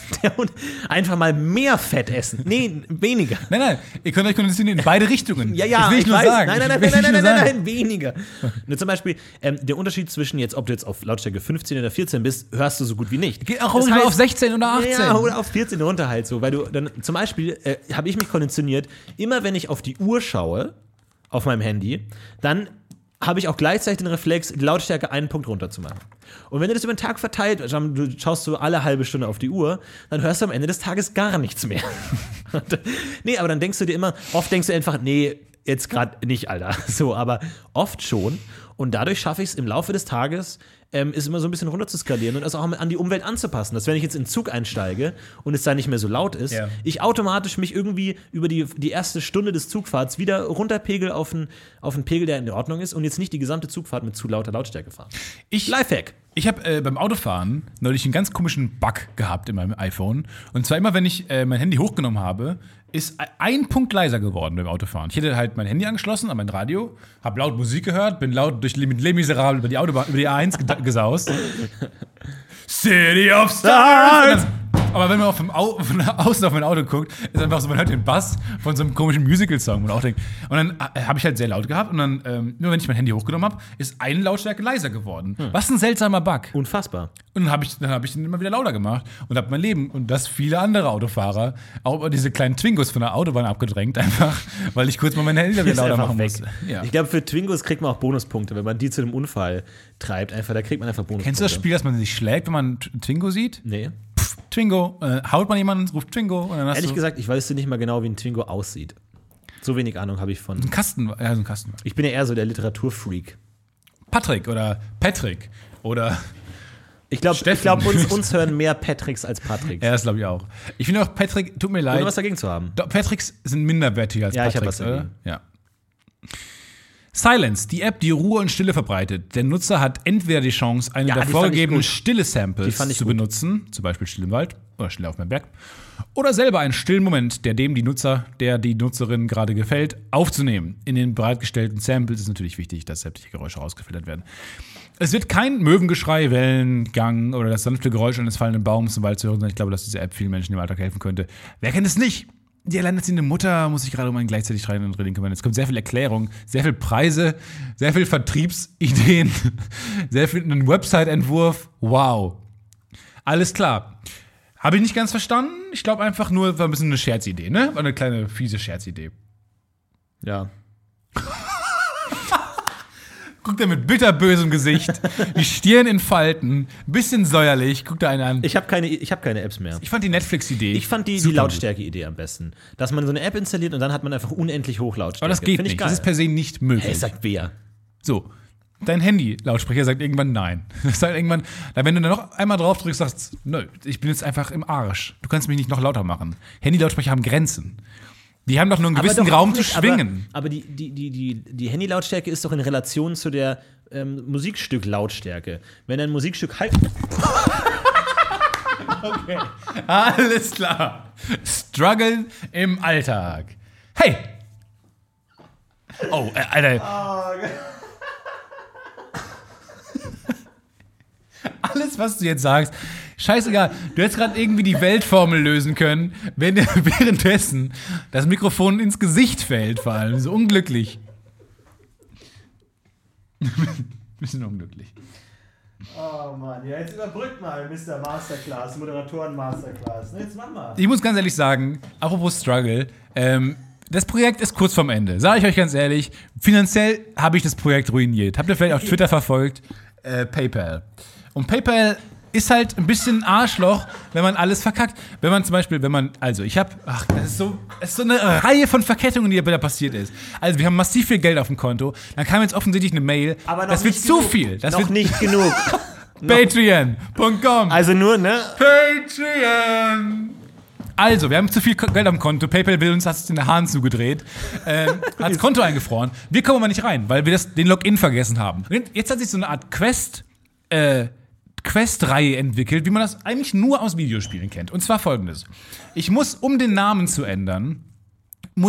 Einfach mal mehr Fett essen. Nee, weniger. Nein, ihr könnt euch konditionieren in beide Richtungen. Ja, das will ich nur weiß. sagen. Nein, weniger. Nur zum Beispiel, der Unterschied zwischen jetzt, ob du jetzt auf Lautstärke 15 oder 14 bist, hörst du so gut wie nicht. Geht auch auf 16 oder 18. Ja, oder auf 14 runter halt so. Weil du dann, zum Beispiel, habe ich mich konditioniert, immer wenn ich auf die Uhr schaue, auf meinem Handy, dann habe ich auch gleichzeitig den Reflex, die Lautstärke einen Punkt runter zu machen. Und wenn du das über den Tag verteilt, du schaust so alle halbe Stunde auf die Uhr, dann hörst du am Ende des Tages gar nichts mehr. Nee, aber dann denkst du dir immer, oft denkst du einfach, nee, jetzt gerade nicht, Alter. So, aber oft schon. Und dadurch schaffe ich es im Laufe des Tages, ist immer so ein bisschen runter zu skalieren und das auch an die Umwelt anzupassen. Dass wenn ich jetzt in den Zug einsteige und es da nicht mehr so laut ist, ich automatisch mich irgendwie über die erste Stunde des Zugfahrts wieder runterpegel auf einen Pegel, der in Ordnung ist und jetzt nicht die gesamte Zugfahrt mit zu lauter Lautstärke fahren. Lifehack. Ich habe beim Autofahren neulich einen ganz komischen Bug gehabt in meinem iPhone. Und zwar immer, wenn ich mein Handy hochgenommen habe, ist ein Punkt leiser geworden beim Autofahren. Ich hätte halt mein Handy angeschlossen an mein Radio, habe laut Musik gehört, bin laut mit Les Miserables über die Autobahn, über die A1 gesaust. City of Stars! Aber wenn man von außen auf mein Auto guckt, ist einfach so, man hört den Bass von so einem komischen Musical-Song. Und dann habe ich halt sehr laut gehabt und dann, nur wenn ich mein Handy hochgenommen habe, ist eine Lautstärke leiser geworden. Was ein seltsamer Bug. Unfassbar. Und dann hab ich den immer wieder lauter gemacht und habe mein Leben und das viele andere Autofahrer, auch diese kleinen Twingos von der Autobahn abgedrängt, einfach, weil ich kurz mal mein Handy wieder lauter machen musste. Ja. Ich glaube, für Twingos kriegt man auch Bonuspunkte, wenn man die zu einem Unfall treibt. Einfach, da kriegt man einfach Bonuspunkte. Kennst du das Spiel, dass man sich schlägt, wenn man einen Twingo sieht? Nee. Twingo, haut man jemanden, ruft Twingo. Und dann hast Ehrlich gesagt, ich weiß nicht mal genau, wie ein Twingo aussieht. So wenig Ahnung habe ich von. So ein Kasten. Ich bin ja eher so der Literaturfreak. Patrick oder Patrick oder. Ich glaube, uns hören mehr Patricks als Patricks. Ja, das glaube ich auch. Ich finde auch, Patrick, tut mir leid. Ohne was dagegen zu haben. Patricks sind minderwertiger als Patricks, ich habe was dagegen. Ja. Silence, die App, die Ruhe und Stille verbreitet. Der Nutzer hat entweder die Chance, eine der vorgegebenen Stille-Samples zu benutzen, zum Beispiel Still im Wald oder Stille auf dem Berg, oder selber einen stillen Moment, der die Nutzerin gerade gefällt, aufzunehmen. In den bereitgestellten Samples ist natürlich wichtig, dass sämtliche Geräusche rausgefiltert werden. Es wird kein Möwengeschrei, Wellengang oder das sanfte Geräusch eines fallenden Baums im Wald zu hören sein. Ich glaube, dass diese App vielen Menschen im Alltag helfen könnte. Wer kennt es nicht? Die alleinerziehende Mutter muss sich gerade um einen gleichzeitig schreienden Drilling kümmern. Es kommt sehr viel Erklärung, sehr viel Preise, sehr viel Vertriebsideen, sehr viel einen Website-Entwurf. Wow. Alles klar. Habe ich nicht ganz verstanden. Ich glaube einfach nur, war ein bisschen eine Scherzidee, ne? War eine kleine, fiese Scherzidee. Ja. Guckt er mit bitterbösem Gesicht, die Stirn in Falten, bisschen säuerlich, guckt er einen an. Ich hab keine Apps mehr. Ich fand die Netflix-Idee. Ich fand die Lautstärke-Idee am besten. Dass man so eine App installiert und dann hat man einfach unendlich hoch Lautstärke. Aber das geht nicht. Das ist per se nicht möglich. Hey, sagt wer? So. Dein Handy-Lautsprecher sagt irgendwann nein. Das sagt irgendwann, wenn du dann noch einmal drauf drückst, sagst nö, ich bin jetzt einfach im Arsch. Du kannst mich nicht noch lauter machen. Handy-Lautsprecher haben Grenzen. Die haben doch nur einen gewissen Raum zu schwingen. Aber die Handy-Lautstärke ist doch in Relation zu der Musikstück-Lautstärke. Wenn ein Musikstück halt. Okay. Alles klar. Struggle im Alltag. Hey! Oh, Alter. Oh, alles, was du jetzt sagst, scheißegal. Du hättest gerade irgendwie die Weltformel lösen können, wenn dir währenddessen das Mikrofon ins Gesicht fällt, vor allem. So unglücklich. Bisschen unglücklich. Oh Mann, ja, jetzt überbrückt mal Mr. Masterclass, Moderatoren-Masterclass. Jetzt mach mal. Ich muss ganz ehrlich sagen, apropos Struggle, das Projekt ist kurz vorm Ende. Sage ich euch ganz ehrlich, finanziell habe ich das Projekt ruiniert. Habt ihr vielleicht auf Twitter verfolgt? PayPal. Und PayPal ist halt ein bisschen Arschloch, wenn man alles verkackt. Wenn man zum Beispiel, das ist so eine Reihe von Verkettungen, die da passiert ist. Also wir haben massiv viel Geld auf dem Konto, dann kam jetzt offensichtlich eine Mail, aber das wird zu viel. Das wird nicht genug. Patreon.com. Also nur, ne? Patreon. Also, wir haben zu viel Geld am Konto. PayPal will uns, hat es in der Hahn zugedreht. Hat das Konto eingefroren. Wir kommen aber nicht rein, weil wir den Login vergessen haben. Jetzt hat sich so eine Art Quest-Reihe entwickelt, wie man das eigentlich nur aus Videospielen kennt. Und zwar folgendes. Ich muss, um den Namen zu ändern, um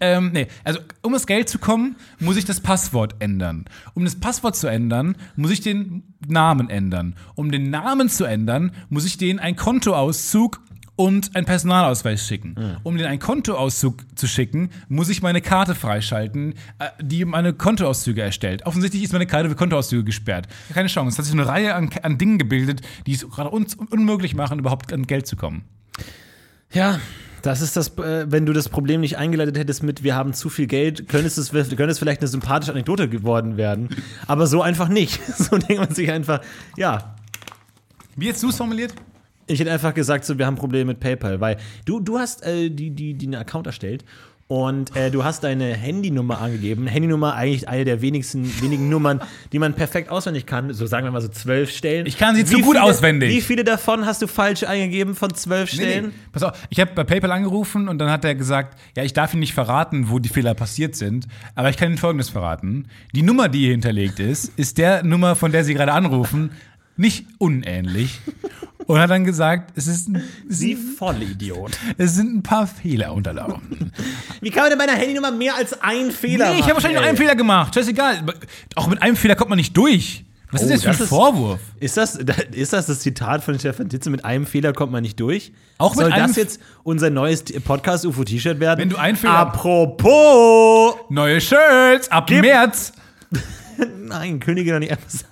das Geld zu kommen, muss ich das Passwort ändern. Um das Passwort zu ändern, muss ich den Namen ändern. Um den Namen zu ändern, muss ich denen einen Kontoauszug und einen Personalausweis schicken. Um den einen Kontoauszug zu schicken, muss ich meine Karte freischalten, die meine Kontoauszüge erstellt. Offensichtlich ist meine Karte für Kontoauszüge gesperrt. Keine Chance. Es hat sich eine Reihe an Dingen gebildet, die es gerade uns unmöglich machen, überhaupt an Geld zu kommen. Ja, das ist das, wenn du das Problem nicht eingeleitet hättest mit wir haben zu viel Geld, könnte es vielleicht eine sympathische Anekdote geworden werden. Aber so einfach nicht. So denkt man sich einfach, ja. Wie hättest du es formuliert? Ich hätte einfach gesagt, so, wir haben Probleme mit PayPal, weil du hast einen Account erstellt und du hast deine Handynummer angegeben. Handynummer eigentlich eine der wenigen Nummern, die man perfekt auswendig kann. So sagen wir mal so 12 Stellen. Ich kann sie zu gut auswendig. Wie viele davon hast du falsch eingegeben von 12 Stellen? Nee. Pass auf, ich habe bei PayPal angerufen und dann hat er gesagt, ja, ich darf Ihnen nicht verraten, wo die Fehler passiert sind, aber ich kann Ihnen Folgendes verraten. Die Nummer, die hier hinterlegt ist der Nummer, von der Sie gerade anrufen, nicht unähnlich. Und hat dann gesagt, Sie Vollidiot. Es sind ein paar Fehler unterlaufen. Wie kann man denn bei einer Handynummer mehr als einen Fehler machen? Ich habe wahrscheinlich nur einen Fehler gemacht. Scheißegal. Auch mit einem Fehler kommt man nicht durch. Was ist das für ein Vorwurf? Ist das Zitat von Stefan Titze, mit einem Fehler kommt man nicht durch? Auch mit Soll das jetzt unser neues Podcast-UFO-T-Shirt werden? Wenn du einen Fehler... Apropos! Neue Shirts ab März! Nein, Könige noch nicht einfach sagen.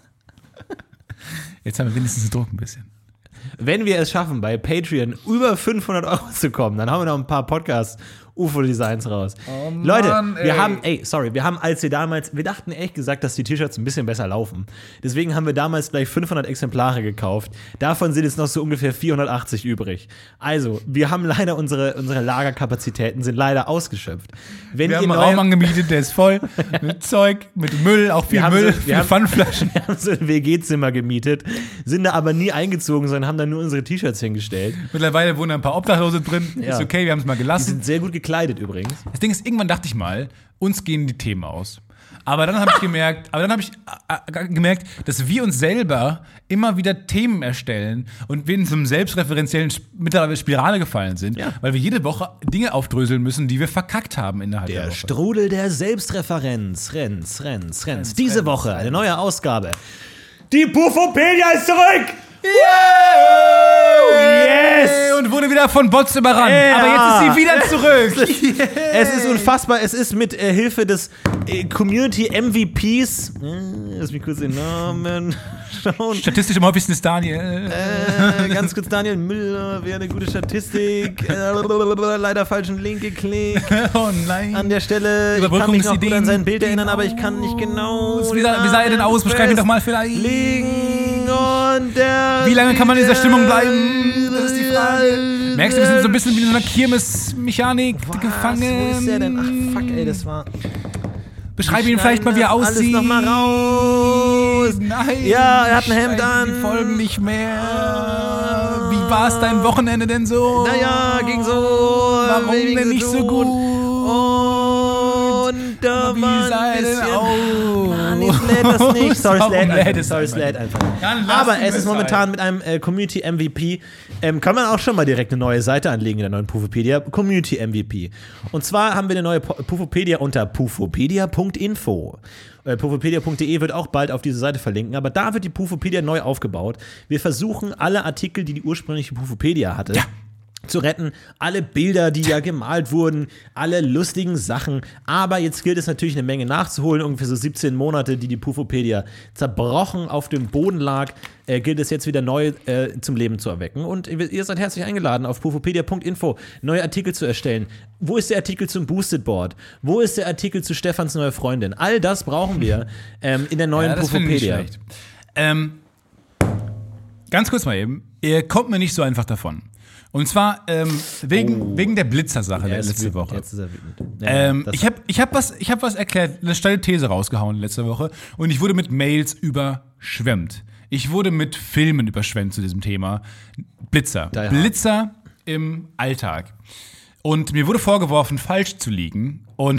Jetzt haben wir wenigstens den Druck ein bisschen. Wenn wir es schaffen, bei Patreon über 500 € zu kommen, dann haben wir noch ein paar Podcast-UFO-Designs raus. Oh Mann, Leute, wir haben, als wir dachten ehrlich gesagt, dass die T-Shirts ein bisschen besser laufen. Deswegen haben wir damals gleich 500 Exemplare gekauft. Davon sind jetzt noch so ungefähr 480 übrig. Also, wir haben leider unsere Lagerkapazitäten sind leider ausgeschöpft. Wir haben einen Raum angemietet, der ist voll mit Zeug, mit Müll, auch viel Müll, viele Pfandflaschen. Wir haben so ein WG-Zimmer gemietet, sind da aber nie eingezogen, sondern haben da nur unsere T-Shirts hingestellt. Mittlerweile wohnen ein paar Obdachlose drin. Ja. Ist okay, wir haben es mal gelassen. Die sind sehr gut gekleidet übrigens. Das Ding ist, irgendwann dachte ich mal, uns gehen die Themen aus. Aber dann habe ich gemerkt, dass wir uns selber immer wieder Themen erstellen und wir in so einem selbstreferenziellen mittlerweile Spirale gefallen sind, weil wir jede Woche Dinge aufdröseln müssen, die wir verkackt haben innerhalb der Woche. Der Strudel der Selbstreferenz. Renz. Diese Woche eine neue Ausgabe. Die Puffopedia ist zurück! Yes! Und wurde wieder von Bots überrannt. Aber jetzt ist sie wieder zurück. Es ist unfassbar. Es ist mit Hilfe des Community MVPs. Lass mich kurz den Namen schauen. Statistisch am häufigsten ist Daniel. Ganz kurz, Daniel Müller wäre eine gute Statistik. Leider falschen Link geklickt. Oh nein. An der Stelle. Ich kann mich noch gut an sein Bild erinnern, aber ich kann nicht genau. Wie sah er denn aus? Beschreib ihn doch mal vielleicht. Wie lange kann man in dieser Stimmung bleiben? Das ist die Frage. Merkst du, wir sind so ein bisschen wie in so einer Kirmesmechanik gefangen. Wo ist der denn? Ach, fuck, ey, das war... Beschreibe ihn vielleicht mal, wie er aussieht. Alles nochmal raus. Nein. Ja, er hat ein Hemd an. Die Folgen nicht mehr. Wie war es dein Wochenende denn so? Naja, ging so. Warum denn nicht so gut? Und da war ein bisschen... Mann, jetzt lädt das nicht. Sorry, es lädt einfach. Aber es ist momentan mit einem Community MVP. Kann man auch schon mal direkt eine neue Seite anlegen in der neuen Pufopedia. Community MVP. Und zwar haben wir eine neue Pufopedia unter pufopedia.info. Pufopedia.de wird auch bald auf diese Seite verlinken, aber da wird die Pufopedia neu aufgebaut. Wir versuchen, alle Artikel, die ursprüngliche Pufopedia hatte, zu retten, alle Bilder, die ja gemalt wurden, alle lustigen Sachen, aber jetzt gilt es natürlich eine Menge nachzuholen, ungefähr so 17 Monate, die Pufopedia zerbrochen auf dem Boden lag, gilt es jetzt wieder neu zum Leben zu erwecken und ihr seid herzlich eingeladen, auf pufopedia.info neue Artikel zu erstellen. Wo ist der Artikel zum Boosted Board? Wo ist der Artikel zu Stefans neuer Freundin? All das brauchen wir in der neuen Pufopedia. Ganz kurz mal eben, ihr kommt mir nicht so einfach davon. Und zwar wegen der Blitzer-Sache letzte Woche. Jetzt ist er wütend. Ich hab was erklärt, eine steile These rausgehauen letzte Woche und ich wurde mit Mails überschwemmt. Ich wurde mit Filmen überschwemmt zu diesem Thema. Blitzer. Blitzer im Alltag. Und mir wurde vorgeworfen, falsch zu liegen. Und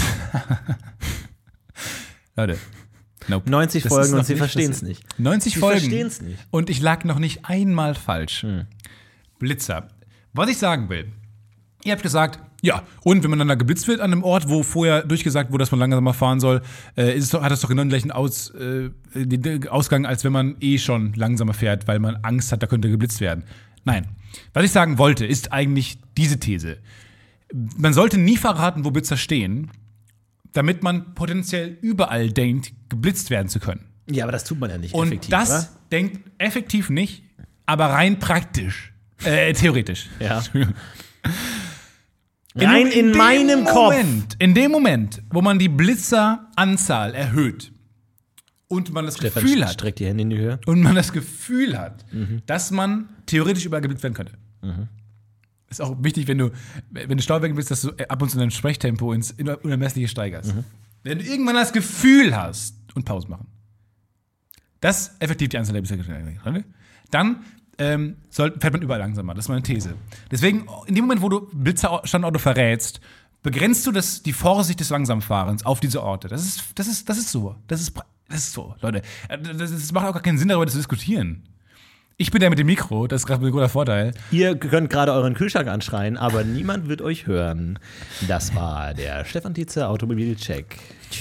Leute, nope. 90 Folgen und sie verstehen es nicht. 90 Folgen und ich lag noch nicht einmal falsch. Blitzer. Was ich sagen will, ihr habt gesagt, ja, und wenn man dann da geblitzt wird an einem Ort, wo vorher durchgesagt wurde, dass man langsamer fahren soll, hat das doch genau den gleichen Ausgang, als wenn man schon langsamer fährt, weil man Angst hat, da könnte geblitzt werden. Nein. Was ich sagen wollte, ist eigentlich diese These. Man sollte nie verraten, wo Blitzer stehen, damit man potenziell überall denkt, geblitzt werden zu können. Ja, aber das tut man ja nicht und effektiv, das oder? Denkt effektiv nicht, aber rein praktisch. Theoretisch. Ja. In meinem Kopf. In dem Moment, wo man die Blitzeranzahl erhöht und man das Gefühl hat, streckt die Hände in die Höhe. Und man das Gefühl hat, dass man theoretisch überall geblitzt werden könnte. Ist auch wichtig, wenn du Stauwegen bist, dass du ab und zu dein Sprechtempo ins Unermessliche steigerst. Wenn du irgendwann das Gefühl hast und Pause machen. Das effektiv die Anzahl der Blitzer. Dann fährt man überall langsamer. Das ist meine These. Deswegen, in dem Moment, wo du Blitzerstandorte verrätst, begrenzt du die Vorsicht des Langsamfahrens auf diese Orte. Das ist so. Das ist so, Leute. Das macht auch gar keinen Sinn, darüber zu diskutieren. Ich bin der mit dem Mikro, das ist gerade ein guter Vorteil. Ihr könnt gerade euren Kühlschrank anschreien, aber niemand wird euch hören. Das war der Stefan Tietze Automobilcheck.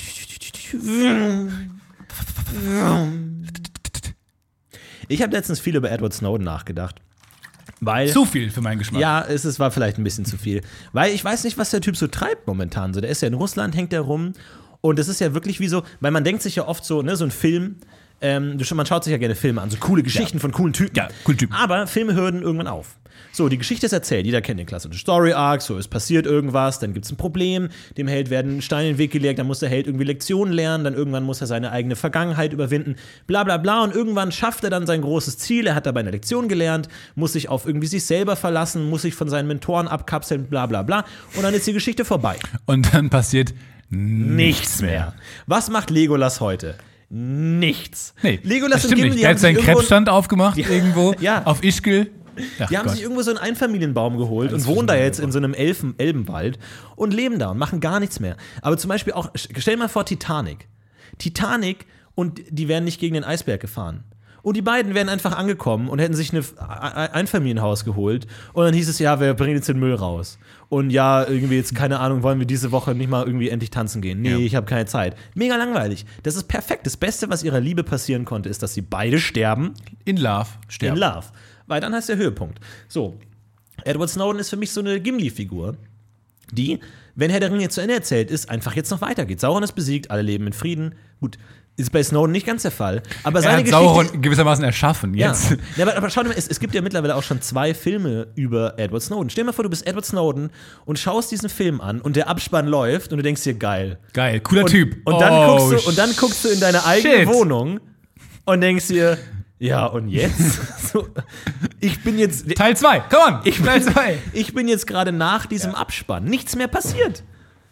Ich habe letztens viel über Edward Snowden nachgedacht. Weil, zu viel für meinen Geschmack. Ja, es war vielleicht ein bisschen zu viel. Weil ich weiß nicht, was der Typ so treibt momentan. So, der ist ja in Russland, hängt der rum. Und das ist ja wirklich wie so, weil man denkt sich ja oft so, ne, so ein Film, man schaut sich ja gerne Filme an, so coole Geschichten von coolen Typen. Ja, coole Typen. Aber Filme hören irgendwann auf. So, die Geschichte ist erzählt, jeder kennt den klassischen Story-Arc, so, es passiert irgendwas, dann gibt's ein Problem, dem Held werden Steine in den Weg gelegt, dann muss der Held irgendwie Lektionen lernen, dann irgendwann muss er seine eigene Vergangenheit überwinden, bla bla bla, und irgendwann schafft er dann sein großes Ziel, er hat dabei eine Lektion gelernt, muss sich auf irgendwie sich selber verlassen, muss sich von seinen Mentoren abkapseln, bla bla bla, und dann ist die Geschichte vorbei. Und dann passiert nichts mehr. Was macht Legolas heute? Nichts. Nee, Legolas das stimmt nicht. Der hat seinen Krebsstand aufgemacht irgendwo auf Ischgl. Die haben sich irgendwo so einen Einfamilienbaum geholt und wohnen da jetzt in so einem Elbenwald und leben da und machen gar nichts mehr. Aber zum Beispiel auch, stell dir mal vor Titanic. Und die wären nicht gegen den Eisberg gefahren. Und die beiden wären einfach angekommen und hätten sich ein Einfamilienhaus geholt. Und dann hieß es, ja, wir bringen jetzt den Müll raus. Und ja, irgendwie jetzt, keine Ahnung, wollen wir diese Woche nicht mal irgendwie endlich tanzen gehen. Nee, ich habe keine Zeit. Mega langweilig. Das ist perfekt. Das Beste, was ihrer Liebe passieren konnte, ist, dass sie beide sterben. In Love. Weil dann heißt der Höhepunkt. So, Edward Snowden ist für mich so eine Gimli-Figur, die, wenn Herr der Ringe jetzt zu Ende erzählt ist, einfach jetzt noch weitergeht. Sauron ist besiegt, alle leben in Frieden. Gut, ist bei Snowden nicht ganz der Fall. Aber seine Geschichte Sauron gewissermaßen erschaffen jetzt. Ja, aber schau dir mal, es gibt ja mittlerweile auch schon 2 Filme über Edward Snowden. Stell dir mal vor, du bist Edward Snowden und schaust diesen Film an und der Abspann läuft und du denkst dir, geil. Geil, cooler Typ. Und dann guckst du in deine eigene Wohnung und denkst dir, ja, und jetzt? So, ich bin jetzt. Teil 2, come on! Teil 2. Ich bin jetzt gerade nach diesem Abspann. Nichts mehr passiert.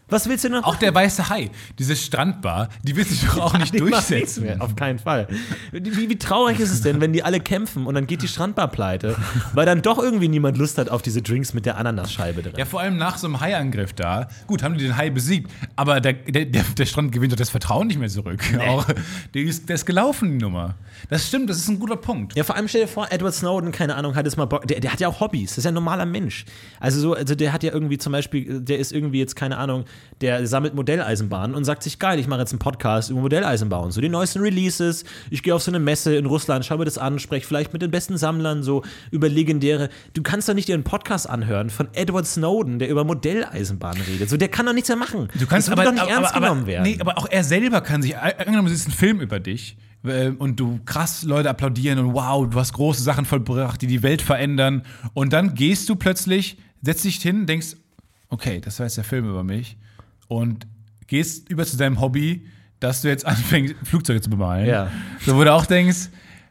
Was willst du noch? Auch der weiße Hai, diese Strandbar, die wird sich doch auch nicht durchsetzen. Mehr, auf keinen Fall. Wie traurig ist es denn, wenn die alle kämpfen und dann geht die Strandbar pleite, weil dann doch irgendwie niemand Lust hat auf diese Drinks mit der Ananasscheibe drin. Ja, vor allem nach so einem Haiangriff da. Gut, haben die den Hai besiegt, aber der Strand gewinnt doch das Vertrauen nicht mehr zurück. Nee. Auch, der ist gelaufen, die Nummer. Das stimmt, das ist ein guter Punkt. Ja, vor allem stell dir vor, Edward Snowden, keine Ahnung, hat jetzt mal Bock. Der hat ja auch Hobbys, das ist ja ein normaler Mensch. Also der hat ja irgendwie zum Beispiel, der ist irgendwie jetzt, keine Ahnung, der sammelt Modelleisenbahnen und sagt sich, geil, ich mache jetzt einen Podcast über Modelleisenbahn. So die neuesten Releases, ich gehe auf so eine Messe in Russland, schaue mir das an, spreche vielleicht mit den besten Sammlern so über legendäre. Du kannst doch nicht dir einen Podcast anhören von Edward Snowden, der über Modelleisenbahnen redet. So, der kann doch nichts mehr machen. Du kannst das wird doch nicht ernst genommen werden. Nee, aber auch er selber kann sich, angenommen, es ist ein Film über dich und du krass Leute applaudieren und wow, du hast große Sachen vollbracht, die Welt verändern und dann gehst du plötzlich, setzt dich hin, denkst, okay, das war jetzt der Film über mich und gehst über zu deinem Hobby, dass du jetzt anfängst, Flugzeuge zu bemalen. Ja. So, wo du auch denkst,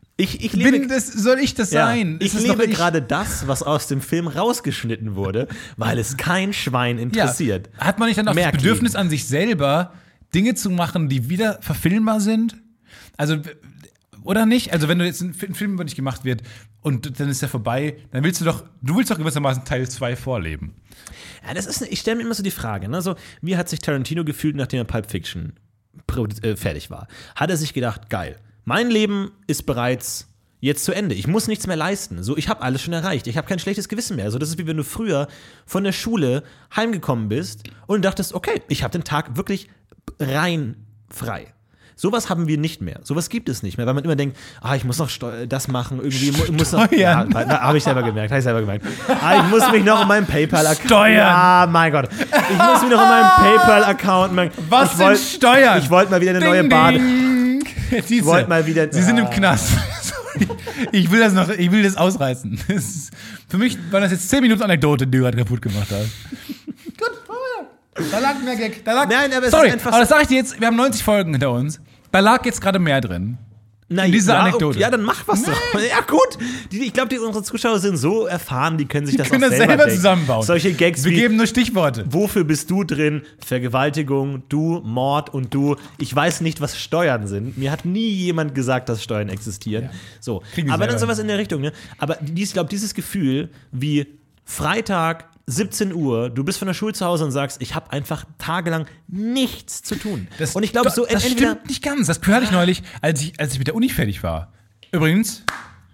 soll ich das ja, sein? Ich lebe gerade das, was aus dem Film rausgeschnitten wurde, weil es kein Schwein interessiert. Ja. Hat man nicht dann auch das Bedürfnis an sich selber, Dinge zu machen, die wieder verfilmbar sind? Also, oder nicht? Also, wenn du jetzt ein Film über dich gemacht wird und dann ist er vorbei, dann willst du doch gewissermaßen Teil 2 vorleben. Ja, ich stelle mir immer so die Frage, ne? So, wie hat sich Tarantino gefühlt, nachdem er Pulp Fiction fertig war? Hat er sich gedacht, geil, mein Leben ist bereits jetzt zu Ende. Ich muss nichts mehr leisten. So, ich habe alles schon erreicht. Ich habe kein schlechtes Gewissen mehr. So, das ist wie wenn du früher von der Schule heimgekommen bist und dachtest, okay, ich habe den Tag wirklich rein frei. Sowas haben wir nicht mehr. Sowas gibt es nicht mehr, weil man immer denkt, ich muss noch das machen, irgendwie muss noch. Habe ich selber gemerkt. Ich muss mich noch in meinem PayPal-Account. Steuern! Ja, mein Gott. Ich muss mich noch in meinem PayPal-Account. Was sind Steuern? Ich wollte mal wieder eine neue Bade. Ich wollte mal wieder. Sie sind im Knast. Ich will das ausreißen. Für mich waren das jetzt 10 Minuten Anekdote, die du gerade kaputt gemacht hast. Gut, da lag mehr Gag. Nein, aber sorry, aber das sag ich dir jetzt, wir haben 90 Folgen hinter uns. Da lag jetzt gerade mehr drin. In dieser Anekdote. Okay, ja, dann mach was doch. Ja, gut. Ich glaube, unsere Zuschauer sind so erfahren, die können sich das auch selber zusammenbauen. Solche Gags wir geben nur Stichworte. Wofür bist du drin? Vergewaltigung, du, Mord und du. Ich weiß nicht, was Steuern sind. Mir hat nie jemand gesagt, dass Steuern existieren. Ja. So. Aber dann sowas in der Richtung. Ne? Aber ich glaube, dieses Gefühl wie Freitag, 17 Uhr, du bist von der Schule zu Hause und sagst, ich habe einfach tagelang nichts zu tun. Und ich glaube, das stimmt nicht ganz. Das hatte ich neulich, als ich mit der Uni fertig war. Übrigens.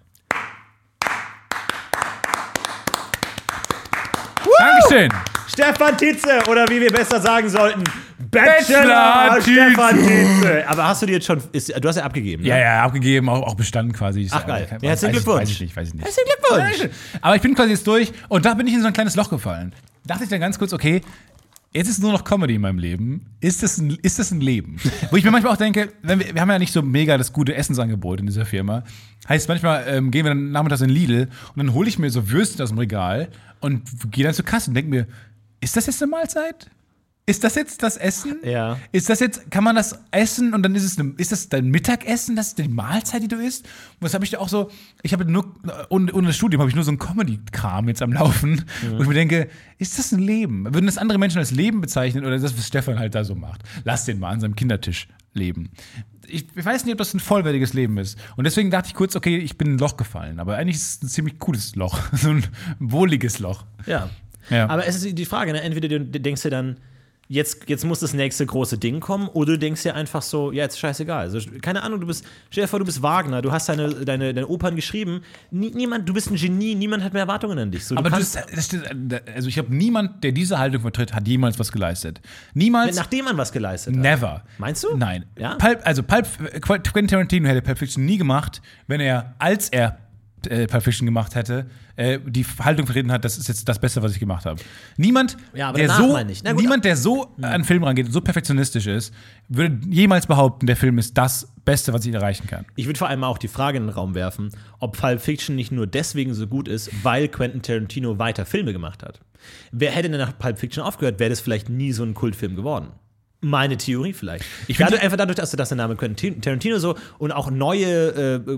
Dankeschön. Stefan Tietze, oder wie wir besser sagen sollten, Bachelor Stefan Tietze. Aber hast du dir jetzt schon, du hast ja abgegeben, ne? Ja, abgegeben, auch bestanden quasi. Ach geil, herzlichen Glückwunsch. Weiß ich nicht. Herzlichen Glückwunsch. Aber ich bin quasi jetzt durch und da bin ich in so ein kleines Loch gefallen. Dachte ich dann ganz kurz, okay, jetzt ist nur noch Comedy in meinem Leben. Ist das ein Leben? Wo ich mir manchmal auch denke, wir haben ja nicht so mega das gute Essensangebot in dieser Firma. Heißt, manchmal gehen wir dann nachmittags in Lidl und dann hole ich mir so Würstchen aus dem Regal und gehe dann zur Kasse und denke mir, ist das jetzt eine Mahlzeit? Ist das jetzt das Essen? Ja. Kann man das essen und dann ist das dein Mittagessen? Das ist die Mahlzeit, die du isst? Und das habe ich da auch so, ich habe nur, ohne das Studium habe ich nur so einen Comedy-Kram jetzt am Laufen, wo ich mir denke, ist das ein Leben? Würden das andere Menschen als Leben bezeichnen oder das, was Stefan halt da so macht? Lass den mal an seinem Kindertisch leben. Ich weiß nicht, ob das ein vollwertiges Leben ist. Und deswegen dachte ich kurz, okay, ich bin in ein Loch gefallen. Aber eigentlich ist es ein ziemlich cooles Loch. So ein wohliges Loch. Ja. Aber es ist die Frage, ne? Entweder du denkst dir dann, jetzt muss das nächste große Ding kommen, oder du denkst dir einfach so, ja, jetzt scheißegal. Also, keine Ahnung, stell dir vor, du bist Wagner, du hast deine Opern geschrieben, du bist ein Genie, niemand hat mehr Erwartungen an dich. So, aber ich habe niemand, der diese Haltung vertritt, hat jemals was geleistet. Niemals. Nachdem man was geleistet hat. Never. Meinst du? Nein. Ja? Quentin Tarantino hätte Pulp Fiction nie gemacht, als er Pulp Fiction gemacht hätte, die Haltung vertreten hat, das ist jetzt das Beste, was ich gemacht habe. Niemand, der so an Film rangeht und so perfektionistisch ist, würde jemals behaupten, der Film ist das Beste, was ich erreichen kann. Ich würde vor allem auch die Frage in den Raum werfen, ob Pulp Fiction nicht nur deswegen so gut ist, weil Quentin Tarantino weiter Filme gemacht hat. Wer hätte denn nach Pulp Fiction aufgehört, wäre das vielleicht nie so ein Kultfilm geworden. Meine Theorie vielleicht. Einfach dadurch, dass der Name Quentin Tarantino so und auch neue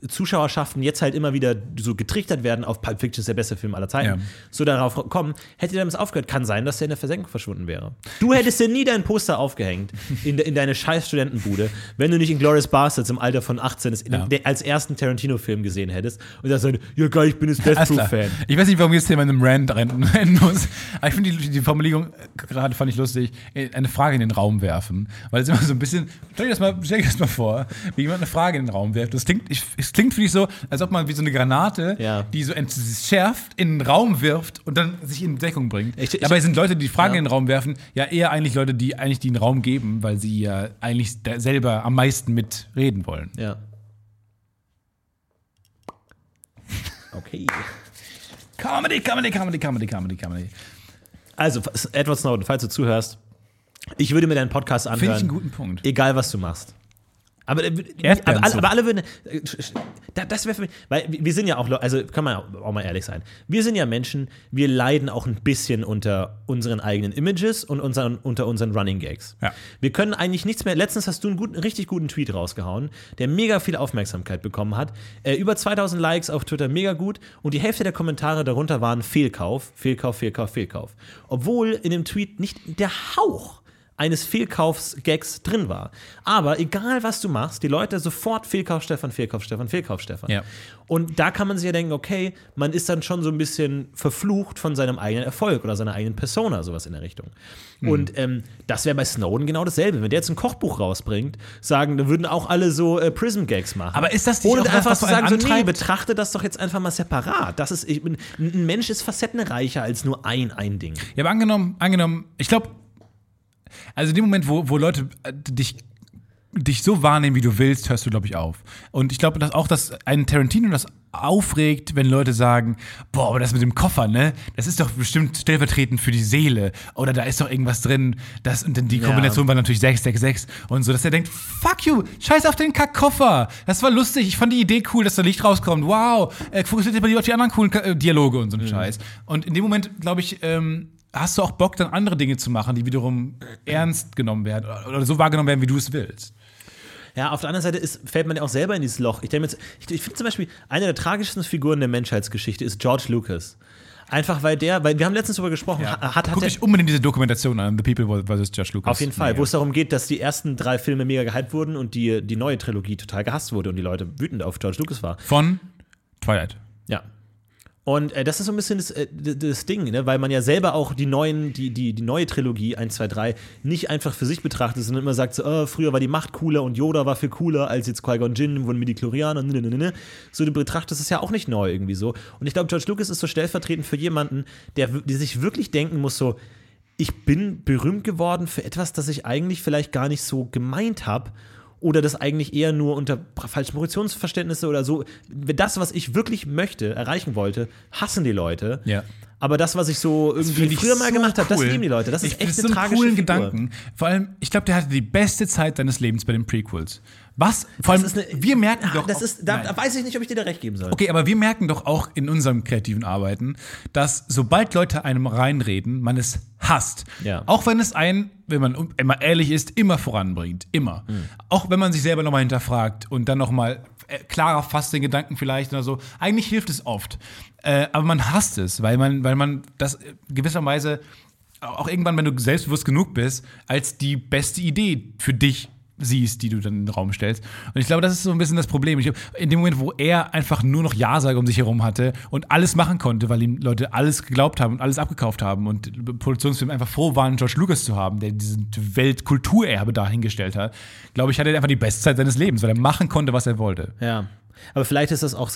Zuschauerschaften jetzt halt immer wieder so getrichtert werden auf Pulp Fiction ist der beste Film aller Zeiten, so darauf kommen, hätte der damals aufgehört, kann sein, dass der in der Versenkung verschwunden wäre. Du hättest dir nie dein Poster aufgehängt in deine scheiß Studentenbude, wenn du nicht Inglourious Basterds im Alter von 18 als ersten Tarantino-Film gesehen hättest und sagst dann, ja geil, ich bin jetzt Death Proof-Fan. Ich weiß nicht, warum jetzt Thema in einem Rant rennen muss, aber ich finde die Formulierung gerade fand ich lustig, eine Frage in den Raum werfen, weil es immer so ein bisschen, stell dir das mal vor, wie jemand eine Frage in den Raum wirft. Es klingt für dich so, als ob man wie so eine Granate, die so entschärft, in den Raum wirft und dann sich in Deckung bringt. Dabei sind Leute, die Fragen in den Raum werfen, ja eher eigentlich Leute, die eigentlich den Raum geben, weil sie ja eigentlich selber am meisten mitreden wollen. Ja. Okay. Comedy. Also, Edward Snowden, falls du zuhörst, ich würde mir deinen Podcast anhören. Finde ich einen guten Punkt. Egal, was du machst. Aber alle würden. Das wäre für mich. Weil wir sind ja auch, also kann man auch mal ehrlich sein. Wir sind ja Menschen, wir leiden auch ein bisschen unter unseren eigenen Images und unter unseren Running Gags. Ja. Wir können eigentlich nichts mehr. Letztens hast du einen richtig guten Tweet rausgehauen, der mega viel Aufmerksamkeit bekommen hat. Über 2000 Likes auf Twitter, mega gut. Und die Hälfte der Kommentare darunter waren Fehlkauf. Obwohl in dem Tweet nicht der Hauch eines Fehlkaufs-Gags drin war. Aber egal, was du machst, die Leute sofort Fehlkauf Stefan. Ja. Und da kann man sich ja denken, okay, man ist dann schon so ein bisschen verflucht von seinem eigenen Erfolg oder seiner eigenen Persona, sowas in der Richtung. Und das wäre bei Snowden genau dasselbe. Wenn der jetzt ein Kochbuch rausbringt, dann würden auch alle so Prism-Gags machen. Aber ist das nicht ohne auch einfach was zu sagen, so, antreibt? nee, betrachte das doch jetzt einfach mal separat. Ein Mensch ist facettenreicher als nur ein Ding. Ja, aber angenommen, ich glaube, also in dem Moment, wo Leute dich so wahrnehmen, wie du willst, hörst du, glaube ich, auf. Und ich glaube, dass ein Tarantino das aufregt, wenn Leute sagen, boah, aber das mit dem Koffer, ne, das ist doch bestimmt stellvertretend für die Seele. Oder da ist doch irgendwas drin. Und dann die Kombination war natürlich 666 und so, dass er denkt, fuck you, scheiß auf den Kackkoffer. Das war lustig, ich fand die Idee cool, dass da Licht rauskommt. Wow, fokussiert mal auf die anderen coolen Dialoge und so einen Scheiß. Und in dem Moment, glaube ich, hast du auch Bock, dann andere Dinge zu machen, die wiederum ernst genommen werden oder so wahrgenommen werden, wie du es willst. Ja, auf der anderen Seite fällt man ja auch selber in dieses Loch. Ich finde zum Beispiel, eine der tragischsten Figuren der Menschheitsgeschichte ist George Lucas. Einfach weil wir haben letztens darüber gesprochen, Guck dich unbedingt diese Dokumentation an, The People vs. George Lucas. Auf jeden Fall, wo es darum geht, dass die ersten 3 Filme mega gehypt wurden und die neue Trilogie total gehasst wurde und die Leute wütend auf George Lucas war. Von Twilight. Ja. Und das ist so ein bisschen das Ding, ne? Weil man ja selber auch die neue Trilogie 1, 2, 3 nicht einfach für sich betrachtet, sondern immer sagt so, früher war die Macht cooler und Yoda war viel cooler als jetzt Qui-Gon Jinn, wurden Midi-Chlorianer und ne. So, du betrachtest es ja auch nicht neu irgendwie so. Und ich glaube, George Lucas ist so stellvertretend für jemanden, der sich wirklich denken muss so, ich bin berühmt geworden für etwas, das ich eigentlich vielleicht gar nicht so gemeint habe. Oder das eigentlich eher nur unter falschen Produktionsverständnisse oder so. Das, was ich wirklich möchte, erreichen wollte, hassen die Leute. Ja. Aber das, was ich so irgendwie früher mal gemacht habe, das lieben die Leute. Das ist echt eine tragische coolen Figur. Gedanken. Vor allem, ich glaube, der hatte die beste Zeit seines Lebens bei den Prequels. Vor allem, wir merken doch. Da weiß ich nicht, ob ich dir da recht geben soll. Okay, aber wir merken doch auch in unserem kreativen Arbeiten, dass sobald Leute einem reinreden, man es hasst. Ja. Auch wenn es wenn man immer ehrlich ist, immer voranbringt. Immer. Auch wenn man sich selber nochmal hinterfragt und dann nochmal klarer fasst den Gedanken vielleicht oder so. Eigentlich hilft es oft. Aber man hasst es, weil man das gewisserweise auch irgendwann, wenn du selbstbewusst genug bist, als die beste Idee für dich siehst, die du dann in den Raum stellst. Und ich glaube, das ist so ein bisschen das Problem. In dem Moment, wo er einfach nur noch Ja-Sager um sich herum hatte und alles machen konnte, weil ihm Leute alles geglaubt haben und alles abgekauft haben und Produktionsfilme einfach froh waren, George Lucas zu haben, der diesen Weltkulturerbe dahingestellt hat, glaube ich, hatte er einfach die beste Zeit seines Lebens, weil er machen konnte, was er wollte. Ja. Aber vielleicht ist das auch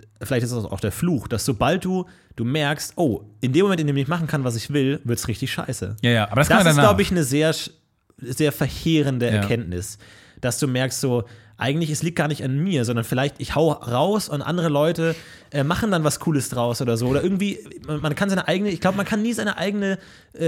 der Fluch, dass sobald du merkst, oh, in dem Moment, in dem ich machen kann, was ich will, wird's richtig scheiße. Ja, aber das ist, glaube ich, eine sehr, sehr verheerende Erkenntnis, dass du merkst so, eigentlich, es liegt gar nicht an mir, sondern vielleicht, ich hau raus und andere Leute machen dann was Cooles draus oder so. Oder irgendwie, man kann man kann nie sein eigenes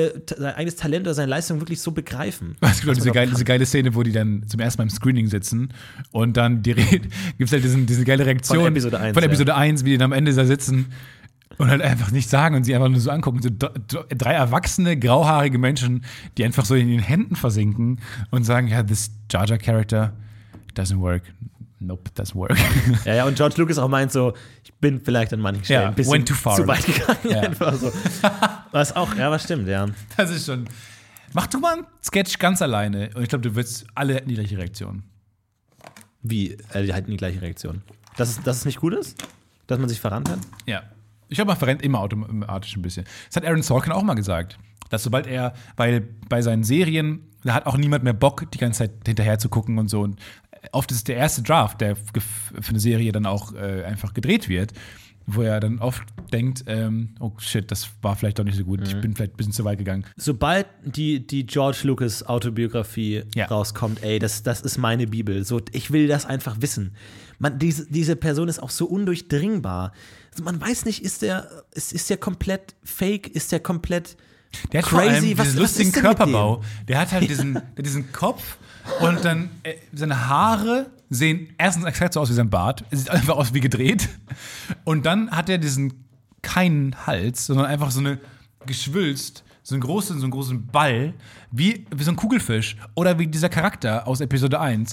Talent oder seine Leistung wirklich so begreifen. Es gibt diese geile Szene, wo die dann zum ersten Mal im Screening sitzen und dann gibt es halt diese geile Reaktion von Episode 1, wie die dann am Ende da sitzen und halt einfach nichts sagen und sie einfach nur so angucken. So 3 erwachsene, grauhaarige Menschen, die einfach so in den Händen versinken und sagen, ja, this Jar Jar Character doesn't work. nope, doesn't work. Ja, und George Lucas auch meint so, ich bin vielleicht an manchen Stellen ein bisschen zu weit gegangen. Einfach so. Was auch, was stimmt, ja. Das ist schon. Mach du mal einen Sketch ganz alleine und ich glaube, alle hätten die gleiche Reaktion. Wie? Die hatten die gleiche Reaktion. Dass es nicht gut ist? Dass man sich verrannt hat? Ja. Ich glaube, man verrennt immer automatisch ein bisschen. Das hat Aaron Sorkin auch mal gesagt. Dass sobald weil bei seinen Serien, da hat auch niemand mehr Bock, die ganze Zeit hinterher zu gucken und so. Und oft ist es der erste Draft, der für eine Serie dann auch einfach gedreht wird, wo er dann oft denkt, oh shit, das war vielleicht doch nicht so gut, ich bin vielleicht ein bisschen zu weit gegangen. Sobald die George Lucas Autobiografie rauskommt, das ist meine Bibel. So, ich will das einfach wissen. Diese Person ist auch so undurchdringbar. Also man weiß nicht, ist der komplett fake, ist der komplett der hat crazy, diesen lustigen Körperbau. Der hat halt diesen Kopf und dann seine Haare sehen erstens exakt so aus wie sein Bart. Es sieht einfach aus wie gedreht. Und dann hat er keinen Hals, sondern einfach so eine geschwülst, so einen großen Ball, wie so ein Kugelfisch. Oder wie dieser Charakter aus Episode 1.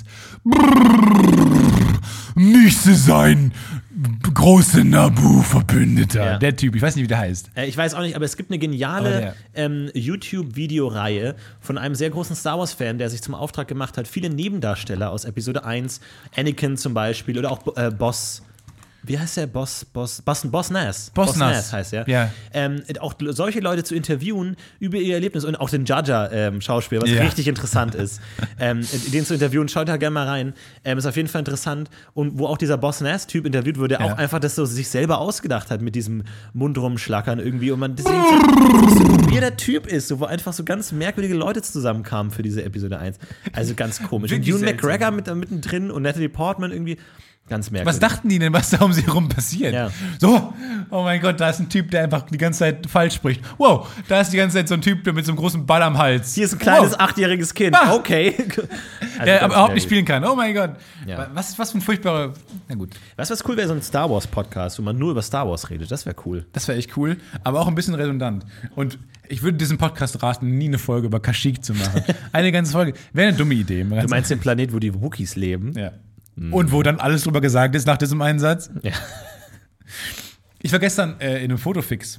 Müsste sein große Naboo-Verbündeter. Ja. Der Typ, ich weiß nicht, wie der heißt. Ich weiß auch nicht, aber es gibt eine geniale YouTube-Videoreihe von einem sehr großen Star Wars-Fan, der sich zum Auftrag gemacht hat, viele Nebendarsteller aus Episode 1, Anakin zum Beispiel oder auch Boss. Wie heißt der? Boss Nass. Boss Nass heißt er. Ja. Auch solche Leute zu interviewen über ihr Erlebnis und auch den Jar Jar Schauspieler, was richtig interessant ist. Den zu interviewen, schaut da gerne mal rein. Ist auf jeden Fall interessant. Und wo auch dieser Boss Nass-Typ interviewt wurde, auch einfach das so sich selber ausgedacht hat mit diesem Mund rumschlackern irgendwie. Und man deswegen so wie der Typ ist, so, wo einfach so ganz merkwürdige Leute zusammenkamen für diese Episode 1. Also ganz komisch. Und Ewan McGregor mittendrin und Natalie Portman irgendwie. Ganz merkwürdig. Was dachten die denn, was da um sie herum passiert? Ja. So, oh mein Gott, da ist ein Typ, der einfach die ganze Zeit falsch spricht. Wow, da ist die ganze Zeit so ein Typ der mit so einem großen Ball am Hals. Hier ist ein kleines 8-jähriges Kind. Okay. Der aber überhaupt nicht spielen kann. Oh mein Gott. Ja. Was für ein furchtbarer. Na gut. Weißt du, was cool wäre, so ein Star Wars-Podcast, wo man nur über Star Wars redet? Das wäre cool. Das wäre echt cool, aber auch ein bisschen redundant. Und ich würde diesem Podcast raten, nie eine Folge über Kashyyyk zu machen. Eine ganze Folge. Wäre eine dumme Idee. Du meinst den Planet, wo die Wookiees leben? Ja. Und wo dann alles drüber gesagt ist nach diesem Einsatz. Ja. Ich war gestern in einem Fotofix.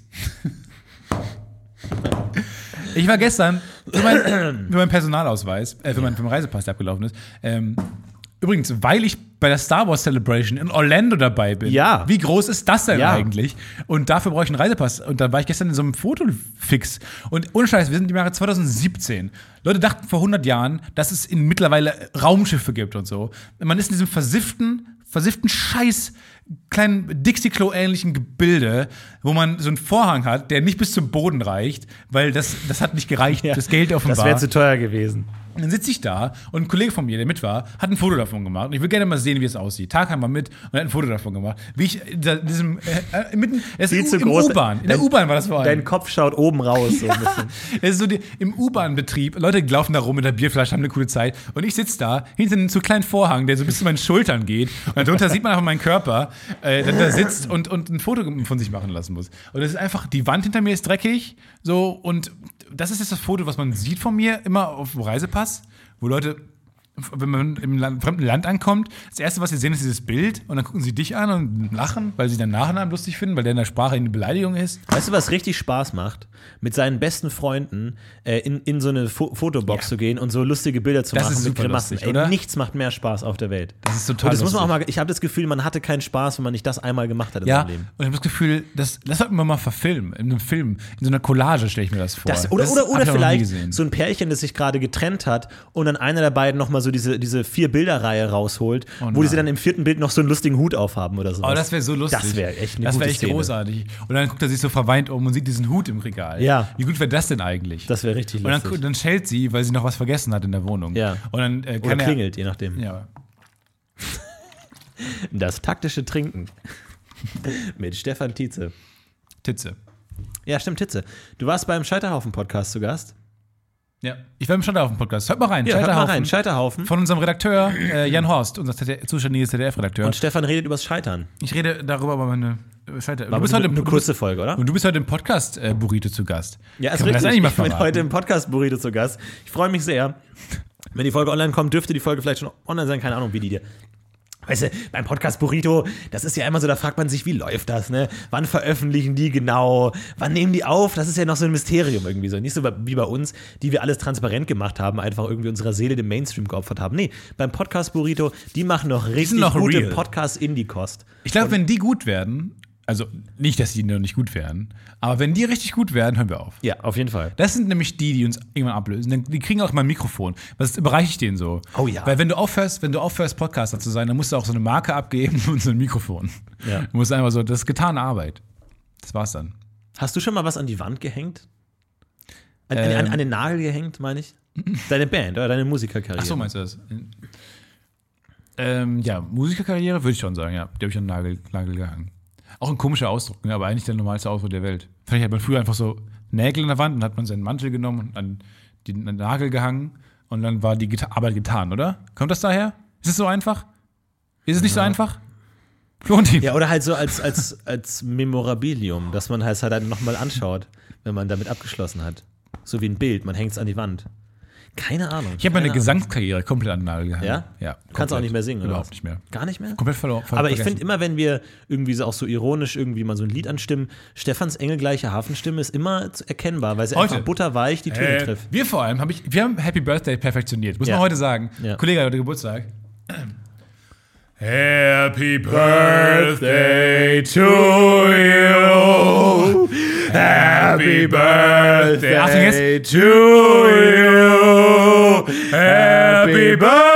Ich war gestern für meinen Personalausweis, für meinen Reisepass, der abgelaufen ist. Übrigens, weil ich bei der Star Wars Celebration in Orlando dabei bin. Ja. Wie groß ist das denn eigentlich? Und dafür brauche ich einen Reisepass. Und dann war ich gestern in so einem Fotofix. Und ohne Scheiß, wir sind im Jahre 2017. Leute dachten vor 100 Jahren, dass es mittlerweile Raumschiffe gibt und so. Man ist in diesem versifften Scheiß kleinen Dixie-Klo-ähnlichen Gebilde, wo man so einen Vorhang hat, der nicht bis zum Boden reicht, weil das hat nicht gereicht, das Geld offenbar. Das wäre zu teuer gewesen. Und dann sitze ich da und ein Kollege von mir, der mit war, hat ein Foto davon gemacht. Und ich will gerne mal sehen, wie es aussieht. Tarkan war mit und hat ein Foto davon gemacht. Wie ich in diesem mitten, es ist im U-Bahn. In der U-Bahn war das vor allem. Dein Kopf schaut oben raus. So ja. Es ist so im U-Bahn-Betrieb. Leute laufen da rum mit der Bierflasche, haben eine coole Zeit. Und ich sitze da hinter einem so kleinen Vorhang, der so bis zu meinen Schultern geht. Und darunter sieht man einfach meinen Körper, der da sitzt und ein Foto von sich machen lassen muss. Und das ist einfach, die Wand hinter mir ist dreckig. So, und das ist jetzt das Foto, was man sieht von mir immer auf dem Reisepass, wo Leute, wenn man im fremden Land ankommt, das Erste, was sie sehen, ist dieses Bild und dann gucken sie dich an und lachen, weil sie den Nachnamen lustig finden, weil der in der Sprache eine Beleidigung ist. Weißt du, was richtig Spaß macht? Mit seinen besten Freunden in so eine Fotobox zu gehen und so lustige Bilder zu machen mit Grimassen. Lustig, oder? Nichts macht mehr Spaß auf der Welt. Das ist total und das lustig. muss man auch mal, ich habe das Gefühl, man hatte keinen Spaß, wenn man nicht das einmal gemacht hat in seinem Leben. Und ich habe das Gefühl, das sollten wir mal verfilmen. In einem Film, in so einer Collage stelle ich mir das vor. Oder vielleicht so ein Pärchen, das sich gerade getrennt hat und dann einer der beiden nochmal so diese 4-Bilder-Reihe rausholt, wo die sie dann im 4. Bild noch so einen lustigen Hut aufhaben oder so. Oh, das wäre so lustig. Das wäre echt eine Das gute wäre echt Szene. großartig. Und dann guckt er sich so verweint um und sieht diesen Hut im Regal. Ja. Wie gut wäre das denn eigentlich? Das wäre richtig lustig. Und dann schellt sie, weil sie noch was vergessen hat in der Wohnung. Ja. Und dann oder klingelt, je nachdem. Ja. Das taktische Trinken. Mit Stefan Tietze. Titze. Ja, stimmt, Titze. Du warst beim Scheiterhaufen-Podcast zu Gast. Ja. Ich war im Scheiterhaufen-Podcast. Hört mal rein. Scheiterhaufen. Von unserem Redakteur Jan Horst, unser zuständiger ZDF-Redakteur. Und Stefan redet übers Scheitern. Ich rede darüber, aber meine Scheiter. Du bist heute eine kurze Folge, oder? Und du bist heute im Podcast Burrito zu Gast. Ja, ist richtig. Ich bin heute im Podcast Burrito zu Gast. Ich freue mich sehr. Wenn die Folge online kommt, dürfte die Folge vielleicht schon online sein. Keine Ahnung, wie die dir Weißt du, beim Podcast Burrito, das ist ja immer so, da fragt man sich, wie läuft das, ne? Wann veröffentlichen die genau? Wann nehmen die auf? Das ist ja noch so ein Mysterium irgendwie so. Nicht so wie bei uns, die wir alles transparent gemacht haben, einfach irgendwie unserer Seele dem Mainstream geopfert haben. Nee, beim Podcast Burrito, die machen noch richtig gute Podcast-Indie-Kost. Ich glaube, wenn die gut werden, also nicht, dass die noch nicht gut werden, aber wenn die richtig gut werden, hören wir auf. Ja, auf jeden Fall. Das sind nämlich die uns irgendwann ablösen. Die kriegen auch mal ein Mikrofon. Was überreiche ich denen so? Oh ja. Weil wenn du aufhörst, Podcaster zu sein, dann musst du auch so eine Marke abgeben und so ein Mikrofon. Ja. Du musst einfach so, das ist getane Arbeit. Das war's dann. Hast du schon mal was an die Wand gehängt? An den Nagel gehängt, meine ich? Deine Band oder deine Musikerkarriere? Ach so, meinst du das? Ja, Musikerkarriere würde ich schon sagen, ja. Die habe ich an den Nagel gehangen. Auch ein komischer Ausdruck, ne? Aber eigentlich der normalste Ausdruck der Welt. Vielleicht hat man früher einfach so Nägel in der Wand und hat man seinen Mantel genommen und an den Nagel gehangen und dann war die Arbeit getan, oder? Kommt das daher? Ist es so einfach? Ist es nicht so einfach? Florentin. Ja, oder halt so als Memorabilium, dass man halt nochmal anschaut, wenn man damit abgeschlossen hat. So wie ein Bild, man hängt es an die Wand. Keine Ahnung. Ich habe meine Gesangskarriere komplett an den Nagel gehangen. Ja? Ja. Du kannst auch nicht mehr singen, oder? Überhaupt nicht mehr. Gar nicht mehr? Komplett verloren. Aber ich finde immer, wenn wir irgendwie so auch so ironisch irgendwie mal so ein Lied anstimmen, Stefans engelgleiche Hafenstimme ist immer erkennbar, weil sie einfach butterweich die Töne trifft. Wir vor allem wir haben Happy Birthday perfektioniert. Muss man heute sagen. Ja. Kollege hat heute Geburtstag. Happy Birthday to you. Happy Birthday to you. Happy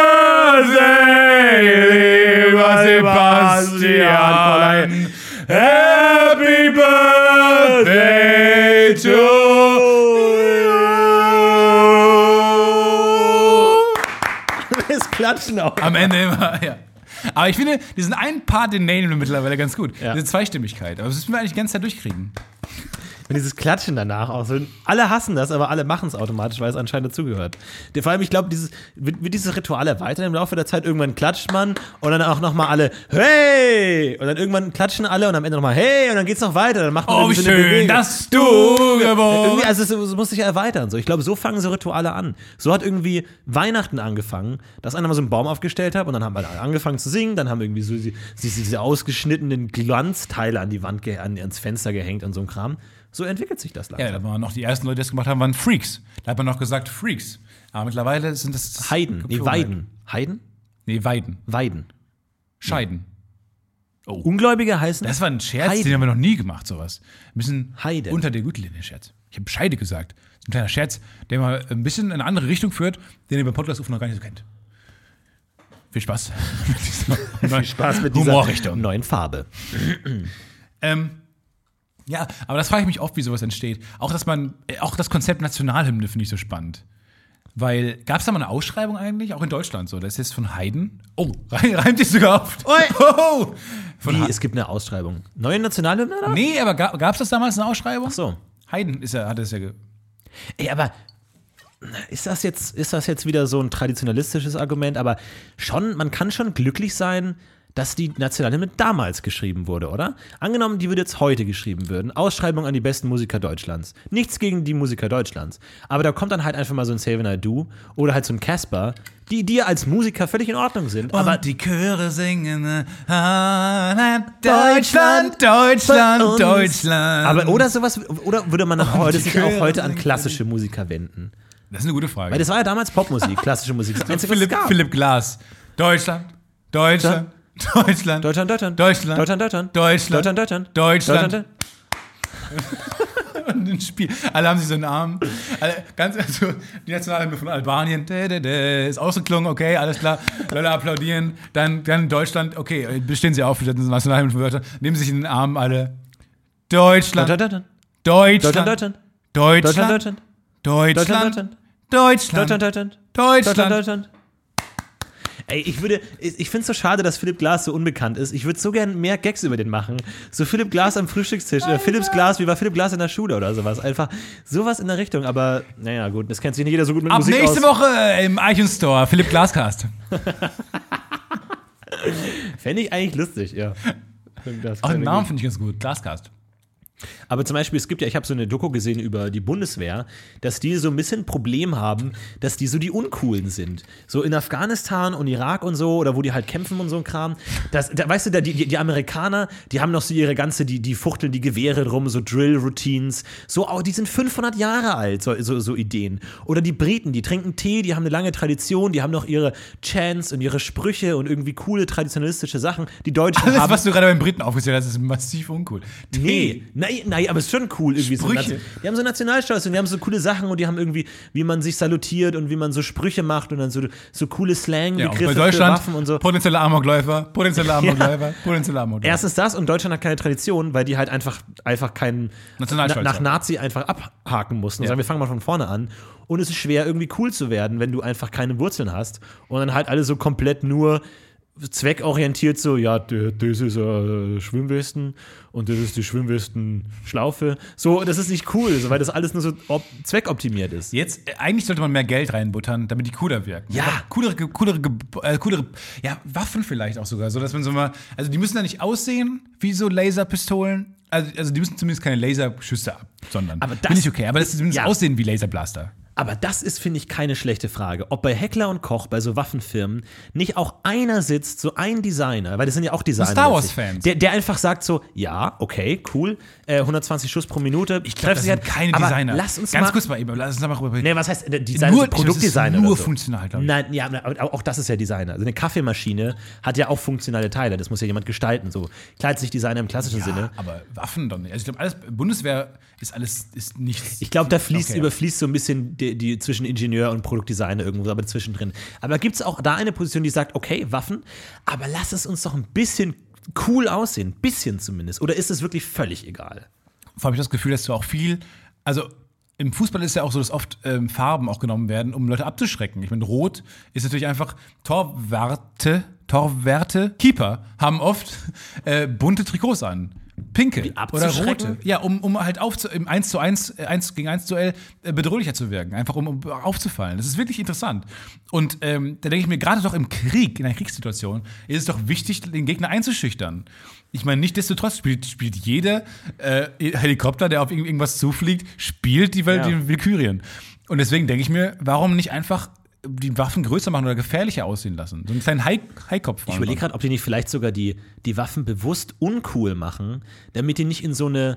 Birthday, lieber Sebastian. Happy Birthday to you. Das Klatschen auch. Am Ende immer, ja. Aber ich finde, diesen einen Part, den nehmen wir mittlerweile ganz gut. Ja. Diese Zweistimmigkeit. Aber das müssen wir eigentlich die ganze Zeit durchkriegen. Und dieses Klatschen danach auch so. Alle hassen das, aber alle machen es automatisch, weil es anscheinend dazugehört. Vor allem, ich glaube, wird dieses Ritual erweitern im Laufe der Zeit. Irgendwann klatscht man und dann auch nochmal alle hey! Und dann irgendwann klatschen alle und am Ende nochmal hey! Und dann geht's noch weiter. Dann macht man wie schön, dass du geboren. Also es muss sich ja erweitern. So. Ich glaube, so fangen so Rituale an. So hat irgendwie Weihnachten angefangen, dass einer mal so einen Baum aufgestellt hat und dann haben alle angefangen zu singen. Dann haben irgendwie so diese ausgeschnittenen Glanzteile an die Wand, ans Fenster gehängt und so ein Kram. So entwickelt sich das langsam. Ja, da waren noch die ersten Leute, die das gemacht haben, waren Freaks. Da hat man noch gesagt Freaks. Aber mittlerweile sind das Heiden. Nee, Weiden. Heiden? Nee, Weiden. Weiden. Scheiden. Oh. Ungläubige heißen? Das war ein Scherz, Heiden. Den haben wir noch nie gemacht, sowas. Ein bisschen Heiden. Unter der Gürtellinie Scherz. Ich habe Scheide gesagt. Das ist ein kleiner Scherz, der mal ein bisschen in eine andere Richtung führt, den ihr beim Podcast noch gar nicht so kennt. Viel Spaß. Viel Spaß mit dieser neuen Farbe. Ja, aber das frage ich mich oft, wie sowas entsteht. Auch das Konzept Nationalhymne finde ich so spannend. Weil, gab es da mal eine Ausschreibung eigentlich? Auch in Deutschland so. Das ist jetzt von Haydn. Oh, reimt sich sogar oft. Oh. Es gibt eine Ausschreibung. Neue Nationalhymne, oder? Nee, aber gab es das damals eine Ausschreibung? Ach so. Haydn hat es ja Ey, aber ist das jetzt wieder so ein traditionalistisches Argument? Aber schon, man kann schon glücklich sein, dass die Nationalhymne damals geschrieben wurde, oder? Angenommen, die würde jetzt heute geschrieben werden. Ausschreibung an die besten Musiker Deutschlands. Nichts gegen die Musiker Deutschlands. Aber da kommt dann halt einfach mal so ein Save and I Do oder halt so ein Casper, die als Musiker völlig in Ordnung sind. Und aber die Chöre singen Deutschland, Deutschland, Deutschland. Aber oder sowas, oder würde man sich auch heute an klassische Musiker wenden? Das ist eine gute Frage. Weil das war ja damals Popmusik, klassische Musik. Philipp Glass. Deutschland, Deutschland. Deutschland. Deutschland. Deutschland. Deutschland. Deutschland. Deutschland. Deutschland. Und ein Spiel. Alle haben sich so einen Arm. Die Nationalhymne von Albanien. Ist ausgeklungen, okay, alles klar. Leute applaudieren. Dann Deutschland. Okay, bestehen sie auf, die Nationalhymne von Deutschland. Nehmen sich in den Arm alle. Deutschland. Deutschland. Deutschland. Deutschland. Deutschland. Deutschland. Deutschland. Ey, ich finde es so schade, dass Philipp Glass so unbekannt ist. Ich würde so gerne mehr Gags über den machen. So Philipp Glass am Frühstückstisch. Oder wie war Philipp Glass in der Schule oder sowas. Einfach sowas in der Richtung. Aber naja, gut, das kennt sich nicht jeder so gut mit Musik aus. Ab nächste Woche im iTunes Store, Philipp Glasscast. Fände ich eigentlich lustig, ja. Auch den Namen finde ich ganz gut, Glasscast. Aber zum Beispiel, ich habe so eine Doku gesehen über die Bundeswehr, dass die so ein bisschen ein Problem haben, dass die so die Uncoolen sind. So in Afghanistan und Irak und so, oder wo die halt kämpfen und so ein Kram. Weißt du, die Amerikaner, die haben noch so ihre ganze, die fuchteln die Gewehre drum, so Drill-Routines. So, die sind 500 Jahre alt, so Ideen. Oder die Briten, die trinken Tee, die haben eine lange Tradition, die haben noch ihre Chants und ihre Sprüche und irgendwie coole traditionalistische Sachen. Die Deutschen Alles, was du gerade beim Briten aufgezählt hast, ist massiv uncool. Nein, aber es ist schon cool irgendwie. Die haben so Nationalstolz und die haben so coole Sachen und die haben irgendwie, wie man sich salutiert und wie man so Sprüche macht und dann so coole Slang-Begriffe für Waffen und so. Potenzielle Amokläufer. Erstens das, und Deutschland hat keine Tradition, weil die halt einfach keinen nach Nazi einfach abhaken mussten und sagen, wir fangen mal von vorne an. Und es ist schwer, irgendwie cool zu werden, wenn du einfach keine Wurzeln hast und dann halt alle so komplett nur zweckorientiert so, ja, das ist Schwimmwesten und das ist die Schwimmwestenschlaufe. So, das ist nicht cool, so, weil das alles nur so zweckoptimiert ist. Jetzt, eigentlich sollte man mehr Geld reinbuttern, damit die cooler wirken. Ja. Coolere, Waffen vielleicht auch sogar, so dass man so mal, also die müssen da nicht aussehen wie so Laserpistolen, also die müssen zumindest keine Laserschüsse absondern. Bin ich okay, aber das zumindest aussehen wie Laserblaster. Aber das ist, finde ich, keine schlechte Frage. Ob bei Heckler & Koch, bei so Waffenfirmen, nicht auch einer sitzt, so ein Designer, weil das sind ja auch Designer. Star Wars-Fans. Der einfach sagt so, ja, okay, cool, 120 Schuss pro Minute. Ich glaube, das sind keine Designer. Lass uns Ganz kurz mal eben, lass uns mal rüber. Nee, was heißt Designer? Nur Produktdesigner. Nur so. Funktional, glaube ich. Nein, ja, auch das ist ja Designer. Also eine Kaffeemaschine hat ja auch funktionale Teile. Das muss ja jemand gestalten. So kleidet sich Designer im klassischen Sinne. Aber Waffen doch nicht. Also ich glaube, alles Bundeswehr ist nichts. Ich glaube, da überfließt so ein bisschen die zwischen Ingenieur und Produktdesigner irgendwo, aber zwischendrin. Aber gibt es auch da eine Position, die sagt, okay, Waffen, aber lass es uns doch ein bisschen cool aussehen. Ein bisschen zumindest. Oder ist es wirklich völlig egal? Vor allem habe ich das Gefühl, dass du auch viel, also im Fußball ist ja auch so, dass oft Farben auch genommen werden, um Leute abzuschrecken. Ich meine, Rot ist natürlich einfach Torwarte, Keeper haben oft bunte Trikots an. Pinke oder rote. Ja, um halt im 1 gegen 1 Duell bedrohlicher zu wirken. Einfach um aufzufallen. Das ist wirklich interessant. Und da denke ich mir, gerade doch im Krieg, in einer Kriegssituation, ist es doch wichtig, den Gegner einzuschüchtern. Ich meine, nichtsdestotrotz spielt jeder Helikopter, der auf irgendwas zufliegt, spielt die Valkyrien. Und deswegen denke ich mir, warum nicht einfach die Waffen größer machen oder gefährlicher aussehen lassen. So einen kleinen Haikopf. Ich überlege gerade, ob die nicht vielleicht sogar die Waffen bewusst uncool machen, damit die nicht in so eine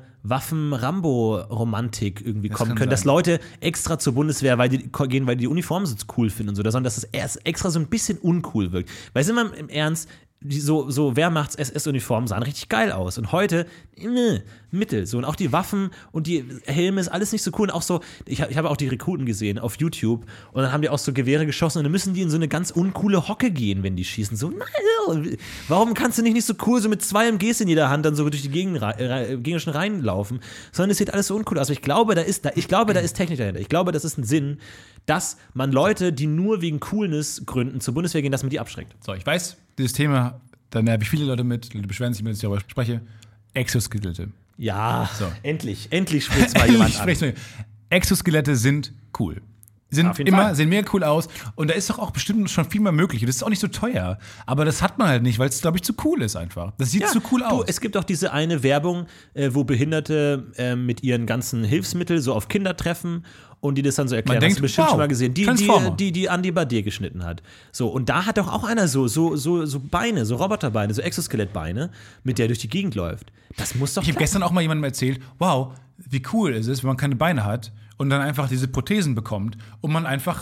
Waffen-Rambo-Romantik irgendwie kommen können. Dass Leute extra zur Bundeswehr gehen, weil die Uniformen so cool finden und so, sondern dass es erst extra so ein bisschen uncool wirkt. Weil sind wir im Ernst, so Wehrmachts-SS-Uniformen sahen richtig geil aus. Und heute, mittel. So. Und auch die Waffen und die Helme ist alles nicht so cool. Und auch so, ich habe auch die Rekruten gesehen auf YouTube und dann haben die auch so Gewehre geschossen und dann müssen die in so eine ganz uncoole Hocke gehen, wenn die schießen. So, nein, warum kannst du nicht so cool so mit 2 MGs in jeder Hand dann so durch die gegnerischen Reihen laufen? Sondern es sieht alles so uncool aus. Ich glaube, da ist Technik dahinter. Ich glaube, das ist ein Sinn, dass man Leute, die nur wegen Coolness-Gründen zur Bundeswehr gehen, dass man die abschreckt. So, ich weiß, dieses Thema, da nerv ich viele Leute mit, Leute beschweren sich, wenn ich darüber spreche. Exoskelette. Ja, so. Endlich spricht mal jemand an. Exoskelette sind cool. Sehen mega cool aus. Und da ist doch auch bestimmt schon viel mehr möglich. Das ist auch nicht so teuer. Aber das hat man halt nicht, weil es, glaube ich, zu cool ist einfach. Das sieht zu cool aus. Es gibt auch diese eine Werbung, wo Behinderte mit ihren ganzen Hilfsmitteln so auf Kinder treffen und die das dann so erklären. Man Hast denkt, du bestimmt schon mal gesehen. Die Die Andi Badier geschnitten hat. So, und da hat doch auch einer so Beine, so Roboterbeine, so Exoskelettbeine, mit der durch die Gegend läuft. Das muss doch Ich habe gestern auch mal jemandem erzählt, wow, wie cool es ist, wenn man keine Beine hat und dann einfach diese Prothesen bekommt und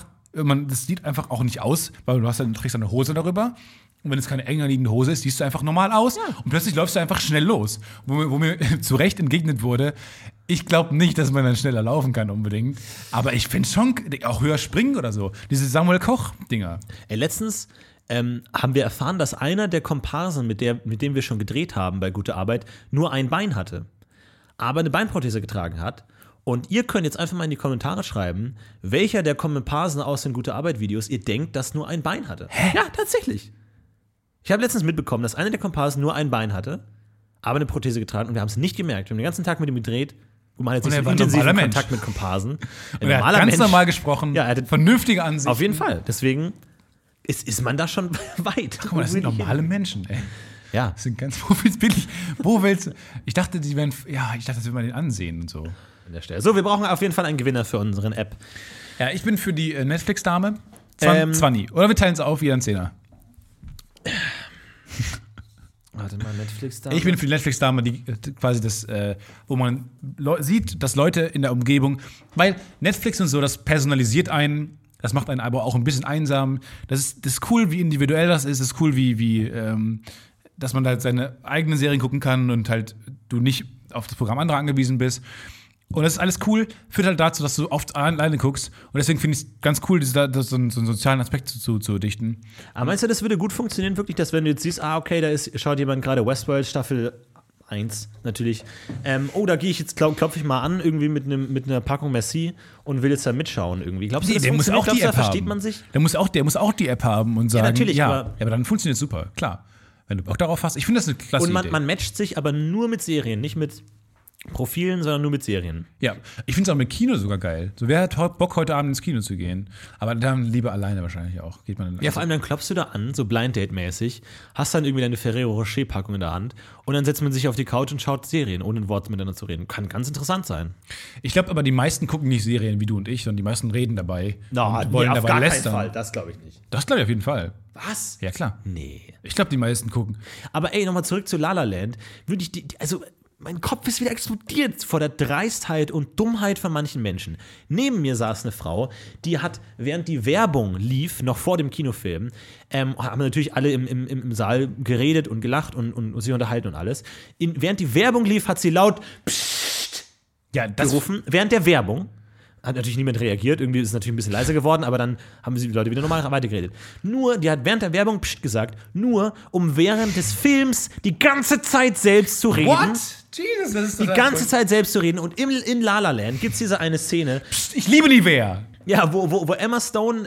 das sieht einfach auch nicht aus, weil du trägst eine Hose darüber. Und wenn es keine eng anliegende Hose ist, siehst du einfach normal aus. Ja. Und plötzlich läufst du einfach schnell los. Wo mir zu Recht entgegnet wurde, ich glaube nicht, dass man dann schneller laufen kann unbedingt. Aber ich finde schon, auch höher springen oder so. Diese Samuel Koch-Dinger. Letztens haben wir erfahren, dass einer der Komparsen, mit dem wir schon gedreht haben bei Gute Arbeit, nur ein Bein hatte. Aber eine Beinprothese getragen hat. Und ihr könnt jetzt einfach mal in die Kommentare schreiben, welcher der Komparsen aus den Gute Arbeit-Videos ihr denkt, dass nur ein Bein hatte. Hä? Ja, tatsächlich. Ich habe letztens mitbekommen, dass einer der Komparsen nur ein Bein hatte, aber eine Prothese getragen und wir haben es nicht gemerkt. Wir haben den ganzen Tag mit ihm gedreht. Guck mal, er hat sich so intensiven Kontakt mit Komparsen. Er hat ganz normal gesprochen, ja, er hatte vernünftige Ansichten. Auf jeden Fall. Deswegen ist man da schon weit. Guck mal, das sind normale Menschen, ey. Ja. Das sind ganz, wo willst du? Ich dachte, das will man den ansehen und so. An der Stelle. So, wir brauchen auf jeden Fall einen Gewinner für unseren App. Ja, ich bin für die Netflix-Dame. 20. Oder wir teilen es auf, jeder einen Zehner. Warte mal, Netflix-Dame. Ich bin für die Netflix-Dame, die quasi das, wo man sieht, dass Leute in der Umgebung, weil Netflix und so, das personalisiert einen, das macht einen aber auch ein bisschen einsam. Das ist cool, wie individuell das ist. Das ist cool, wie dass man halt seine eigenen Serien gucken kann und halt du nicht auf das Programm anderer angewiesen bist. Und das ist alles cool, führt halt dazu, dass du oft alleine guckst. Und deswegen finde ich es ganz cool, so einen sozialen Aspekt zu dichten. Aber meinst du, das würde gut funktionieren, wirklich, dass wenn du jetzt siehst, okay, schaut jemand gerade Westworld Staffel 1 natürlich. Da gehe ich jetzt, klopfe ich mal an, irgendwie mit einer Packung Merci und will jetzt da mitschauen irgendwie. Glaubst du, das der muss auch die App da versteht man sich? Der muss auch die App haben und sagen, ja, natürlich, aber dann funktioniert es super, klar. Wenn du Bock darauf hast. Ich finde das eine klasse Idee. Und man matcht sich aber nur mit Serien, nicht mit Profilen, sondern nur mit Serien. Ja, ich finde es auch mit Kino sogar geil. So, wer hat Bock, heute Abend ins Kino zu gehen? Aber dann lieber alleine wahrscheinlich auch. Geht man vor allem dann klopfst du da an, so Blind Date-mäßig, hast dann irgendwie deine Ferrero Rocher-Packung in der Hand und dann setzt man sich auf die Couch und schaut Serien, ohne ein Wort miteinander zu reden. Kann ganz interessant sein. Ich glaube aber, die meisten gucken nicht Serien wie du und ich, sondern die meisten reden dabei. Und wollen dabei lästern. Auf gar keinen Fall, das glaube ich nicht. Das glaube ich auf jeden Fall. Was? Ja, klar. Nee. Ich glaube, die meisten gucken. Aber nochmal zurück zu La La Land. Würde ich mein Kopf ist wieder explodiert vor der Dreistheit und Dummheit von manchen Menschen. Neben mir saß eine Frau, die hat, während die Werbung lief, noch vor dem Kinofilm, haben natürlich alle im Saal geredet und gelacht und sich unterhalten und alles. Während die Werbung lief, hat sie laut Psst gerufen. Während der Werbung hat natürlich niemand reagiert, irgendwie ist es natürlich ein bisschen leiser geworden, aber dann haben die Leute wieder normal weitergeredet. Die hat während der Werbung Psst gesagt, nur um während des Films die ganze Zeit selbst zu reden. What? Jesus, das ist die ganze Zeit selbst zu reden. Und in La La Land gibt es diese eine Szene. Psst, ich liebe Nivea. Ja, wo Emma Stone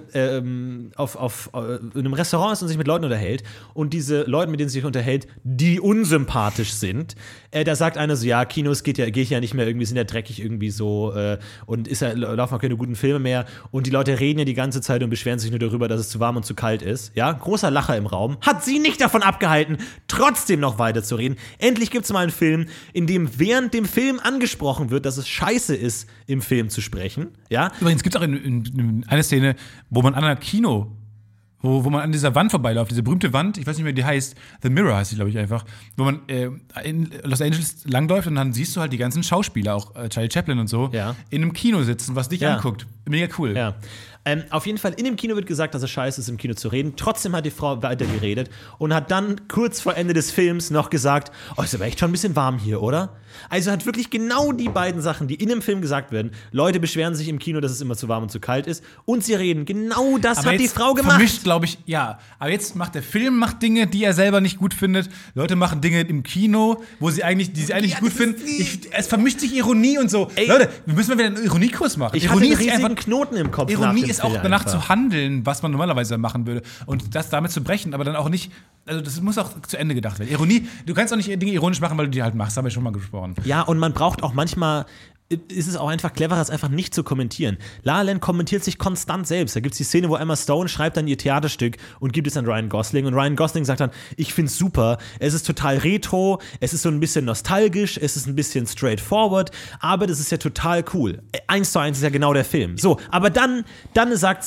in einem Restaurant ist und sich mit Leuten unterhält und diese Leute, mit denen sie sich unterhält, die unsympathisch sind, da sagt einer so, ja, Kinos gehe ich ja nicht mehr, irgendwie sind ja dreckig irgendwie so und laufen auch keine guten Filme mehr und die Leute reden ja die ganze Zeit und beschweren sich nur darüber, dass es zu warm und zu kalt ist. Ja, großer Lacher im Raum. Hat sie nicht davon abgehalten, trotzdem noch weiter zu reden. Endlich gibt es mal einen Film, in dem während dem Film angesprochen wird, dass es scheiße ist, im Film zu sprechen. Ja? Übrigens gibt es auch in einer Szene, wo man an einer Kino, wo man an dieser Wand vorbeiläuft, diese berühmte Wand, ich weiß nicht mehr, wie die heißt, The Mirror heißt sie, glaube ich, einfach, wo man in Los Angeles langläuft und dann siehst du halt die ganzen Schauspieler, auch Charlie Chaplin und so, in einem Kino sitzen, was dich anguckt. Mega cool. Ja. Auf jeden Fall, in dem Kino wird gesagt, dass es scheiße ist, im Kino zu reden. Trotzdem hat die Frau weiter geredet und hat dann kurz vor Ende des Films noch gesagt, ist aber echt schon ein bisschen warm hier, oder? Also hat wirklich genau die beiden Sachen, die in dem Film gesagt werden. Leute beschweren sich im Kino, dass es immer zu warm und zu kalt ist und sie reden. Genau das aber hat die Frau gemacht. Vermischt, glaube ich, ja. Aber jetzt macht der Film Dinge, die er selber nicht gut findet. Leute machen Dinge im Kino, die sie eigentlich nicht gut finden. Es vermischt sich Ironie und so. Ey, Leute, wir müssen mal wieder einen Ironiekurs machen. Ironie ist einfach ein Knoten im Kopf. Ironie ist auch danach zu handeln, was man normalerweise machen würde. Und das damit zu brechen, aber dann auch nicht. Also, das muss auch zu Ende gedacht werden. Ironie, du kannst auch nicht Dinge ironisch machen, weil du die halt machst, habe ich schon mal gesprochen. Ja, und man braucht auch manchmal. Ist es auch einfach cleverer, es einfach nicht zu kommentieren. La La Land kommentiert sich konstant selbst. Da gibt es die Szene, wo Emma Stone schreibt dann ihr Theaterstück und gibt es an Ryan Gosling. Und Ryan Gosling sagt dann, ich find's super, es ist total retro, es ist so ein bisschen nostalgisch, es ist ein bisschen straightforward, aber das ist ja total cool. 1:1 ist ja genau der Film. So, aber dann sagt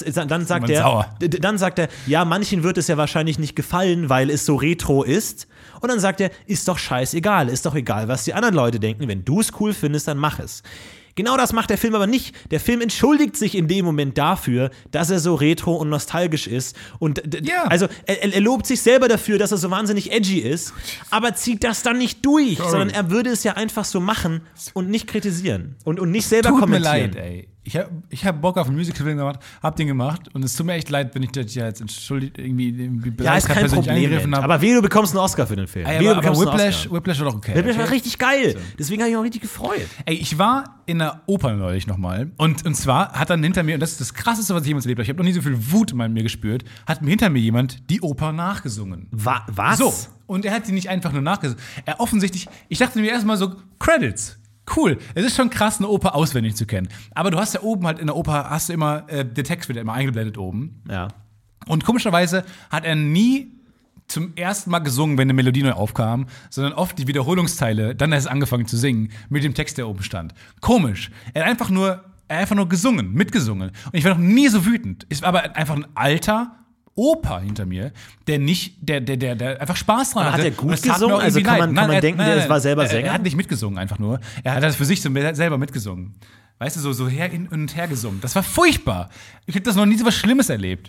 er, ja, manchen wird es ja wahrscheinlich nicht gefallen, weil es so retro ist. Und dann sagt er, ist doch scheißegal, ist doch egal, was die anderen Leute denken. Wenn du es cool findest, dann mach es. Genau das macht der Film aber nicht. Der Film entschuldigt sich in dem Moment dafür, dass er so retro und nostalgisch ist. Und also er lobt sich selber dafür, dass er so wahnsinnig edgy ist, aber zieht das dann nicht durch, sondern er würde es ja einfach so machen und nicht kritisieren und nicht selber kommentieren. Tut mir leid, ey. Ich hab Bock auf einen Musical-Film gemacht, hab den gemacht und es tut mir echt leid, wenn ich das jetzt entschuldigt irgendwie ist kein Problem, aber du bekommst einen Oscar für den Film. Aber Whiplash war doch okay. Whiplash war richtig geil. So. Deswegen habe ich mich auch richtig gefreut. Ey, ich war in einer Oper neulich nochmal und zwar hat dann hinter mir, und das ist das Krasseste, was ich jemals erlebt habe, ich habe noch nie so viel Wut in mir gespürt, hat mir hinter mir jemand die Oper nachgesungen. Was? So, und er hat die nicht einfach nur nachgesungen. Er offensichtlich, ich dachte mir erstmal so, Credits. Cool. Es ist schon krass, eine Oper auswendig zu kennen. Aber du hast ja oben halt in der Oper, hast du immer, der Text wird ja immer eingeblendet oben. Ja. Und komischerweise hat er nie zum ersten Mal gesungen, wenn eine Melodie neu aufkam, sondern oft die Wiederholungsteile, dann erst angefangen zu singen, mit dem Text, der oben stand. Komisch. Er hat einfach nur gesungen, mitgesungen. Und ich war noch nie so wütend. Es war aber einfach ein alter Opa hinter mir, der einfach Spaß dran hatte. Hat er gut gesungen? Also kann man denken, der war selber Sänger? Er hat nicht mitgesungen, einfach nur. Er hat das für sich selber mitgesungen. Weißt du, so hin und her gesungen. Das war furchtbar. Ich habe das noch nie so was Schlimmes erlebt.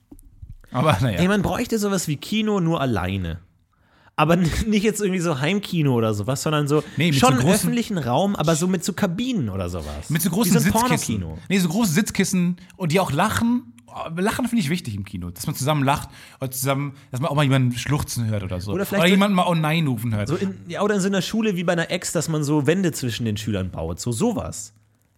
Aber naja. Ey, man bräuchte sowas wie Kino nur alleine. Aber nicht jetzt irgendwie so Heimkino oder sowas, sondern so schon so öffentlichen Raum, aber so mit so Kabinen oder sowas. Mit so großen wie so Sitzkissen. So große Sitzkissen und die auch lachen. Lachen finde ich wichtig im Kino, dass man zusammen lacht oder zusammen, dass man auch mal jemanden schluchzen hört oder so. Oder jemanden mal oh nein rufen hört. So oder in so einer Schule wie bei einer Ex, dass man so Wände zwischen den Schülern baut, sowas.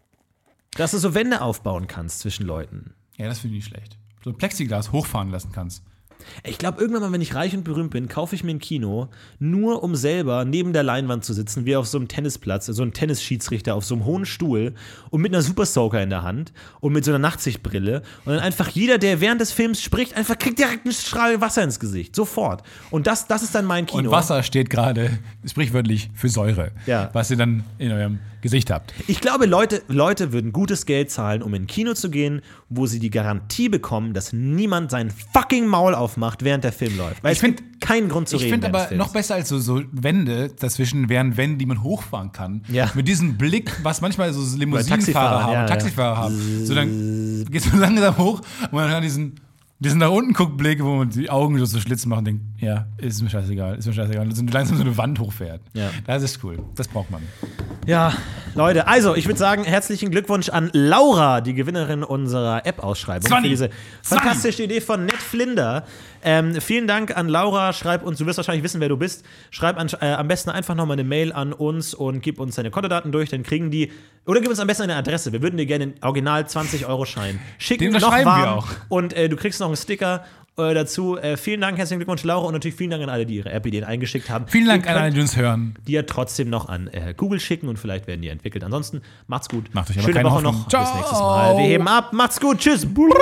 Dass du so Wände aufbauen kannst zwischen Leuten. Ja, das finde ich nicht schlecht. So ein Plexiglas hochfahren lassen kannst. Ich glaube, irgendwann mal, wenn ich reich und berühmt bin, kaufe ich mir ein Kino, nur um selber neben der Leinwand zu sitzen, wie auf so einem Tennisplatz, so ein Tennisschiedsrichter auf so einem hohen Stuhl und mit einer Super Soaker in der Hand und mit so einer Nachtsichtbrille und dann einfach jeder, der während des Films spricht, einfach kriegt direkt einen Strahl Wasser ins Gesicht, sofort. Und das ist dann mein Kino. Und Wasser steht gerade sprichwörtlich für Säure, was ihr dann in eurem Gesicht habt. Ich glaube, Leute würden gutes Geld zahlen, um in ein Kino zu gehen, wo sie die Garantie bekommen, dass niemand sein fucking Maul aufmacht, während der Film läuft. Weil ich finde keinen Grund zu reden. Ich finde aber noch besser als so Wände dazwischen wären Wände, die man hochfahren kann. Ja. Mit diesem Blick, was manchmal so Limousinenfahrer Taxifahrer haben. So, dann geht es so langsam hoch und man hat diesen nach unten guckt Blick, wo man die Augen so Schlitz machen und denkt, ja, ist mir scheißegal. Und langsam so eine Wand hochfährt. Ja. Das ist cool. Das braucht man. Ja, Leute, also ich würde sagen, herzlichen Glückwunsch an Laura, die Gewinnerin unserer App-Ausschreibung. Für diese fantastische Idee von Ned Flinder. Vielen Dank an Laura. Schreib uns, du wirst wahrscheinlich wissen, wer du bist. Schreib am besten einfach nochmal eine Mail an uns und gib uns deine Kontodaten durch. Dann kriegen die, oder gib uns am besten eine Adresse. Wir würden dir gerne den Original 20-Euro-Schein schicken. Den noch warm. Wir auch. Und du kriegst noch einen Sticker dazu. Vielen Dank, herzlichen Glückwunsch, Laura. Und natürlich vielen Dank an alle, die ihre App-Ideen eingeschickt haben. Vielen Dank an alle, die uns hören. Die ja trotzdem noch an Google schicken und vielleicht werden die entwickelt. Ansonsten macht's gut. Macht euch aber schöne keine Woche Hoffnung. noch. Ciao. Bis nächstes Mal. Wir heben ab. Macht's gut. Tschüss.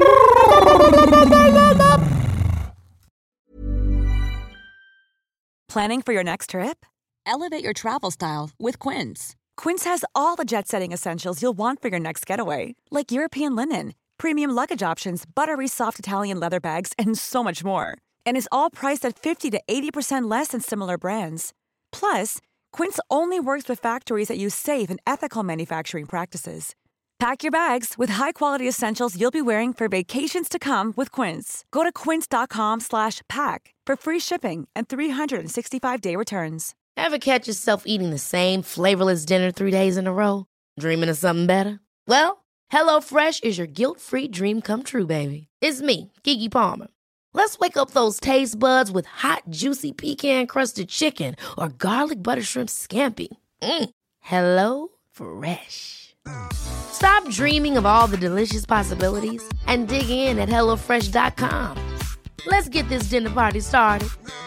Planning for your next trip? Elevate your travel style with Quince. Quince has all the jet-setting essentials you'll want for your next getaway, like European linen, premium luggage options, buttery soft Italian leather bags, and so much more. And is all priced at 50 to 80% less than similar brands. Plus, Quince only works with factories that use safe and ethical manufacturing practices. Pack your bags with high-quality essentials you'll be wearing for vacations to come with Quince. Go to quince.com/pack for free shipping and 365-day returns. Ever catch yourself eating the same flavorless dinner 3 days in a row? Dreaming of something better? Well, HelloFresh is your guilt-free dream come true, baby. It's me, Keke Palmer. Let's wake up those taste buds with hot, juicy pecan-crusted chicken or garlic butter shrimp scampi. HelloFresh. Stop dreaming of all the delicious possibilities and dig in at HelloFresh.com. Let's get this dinner party started.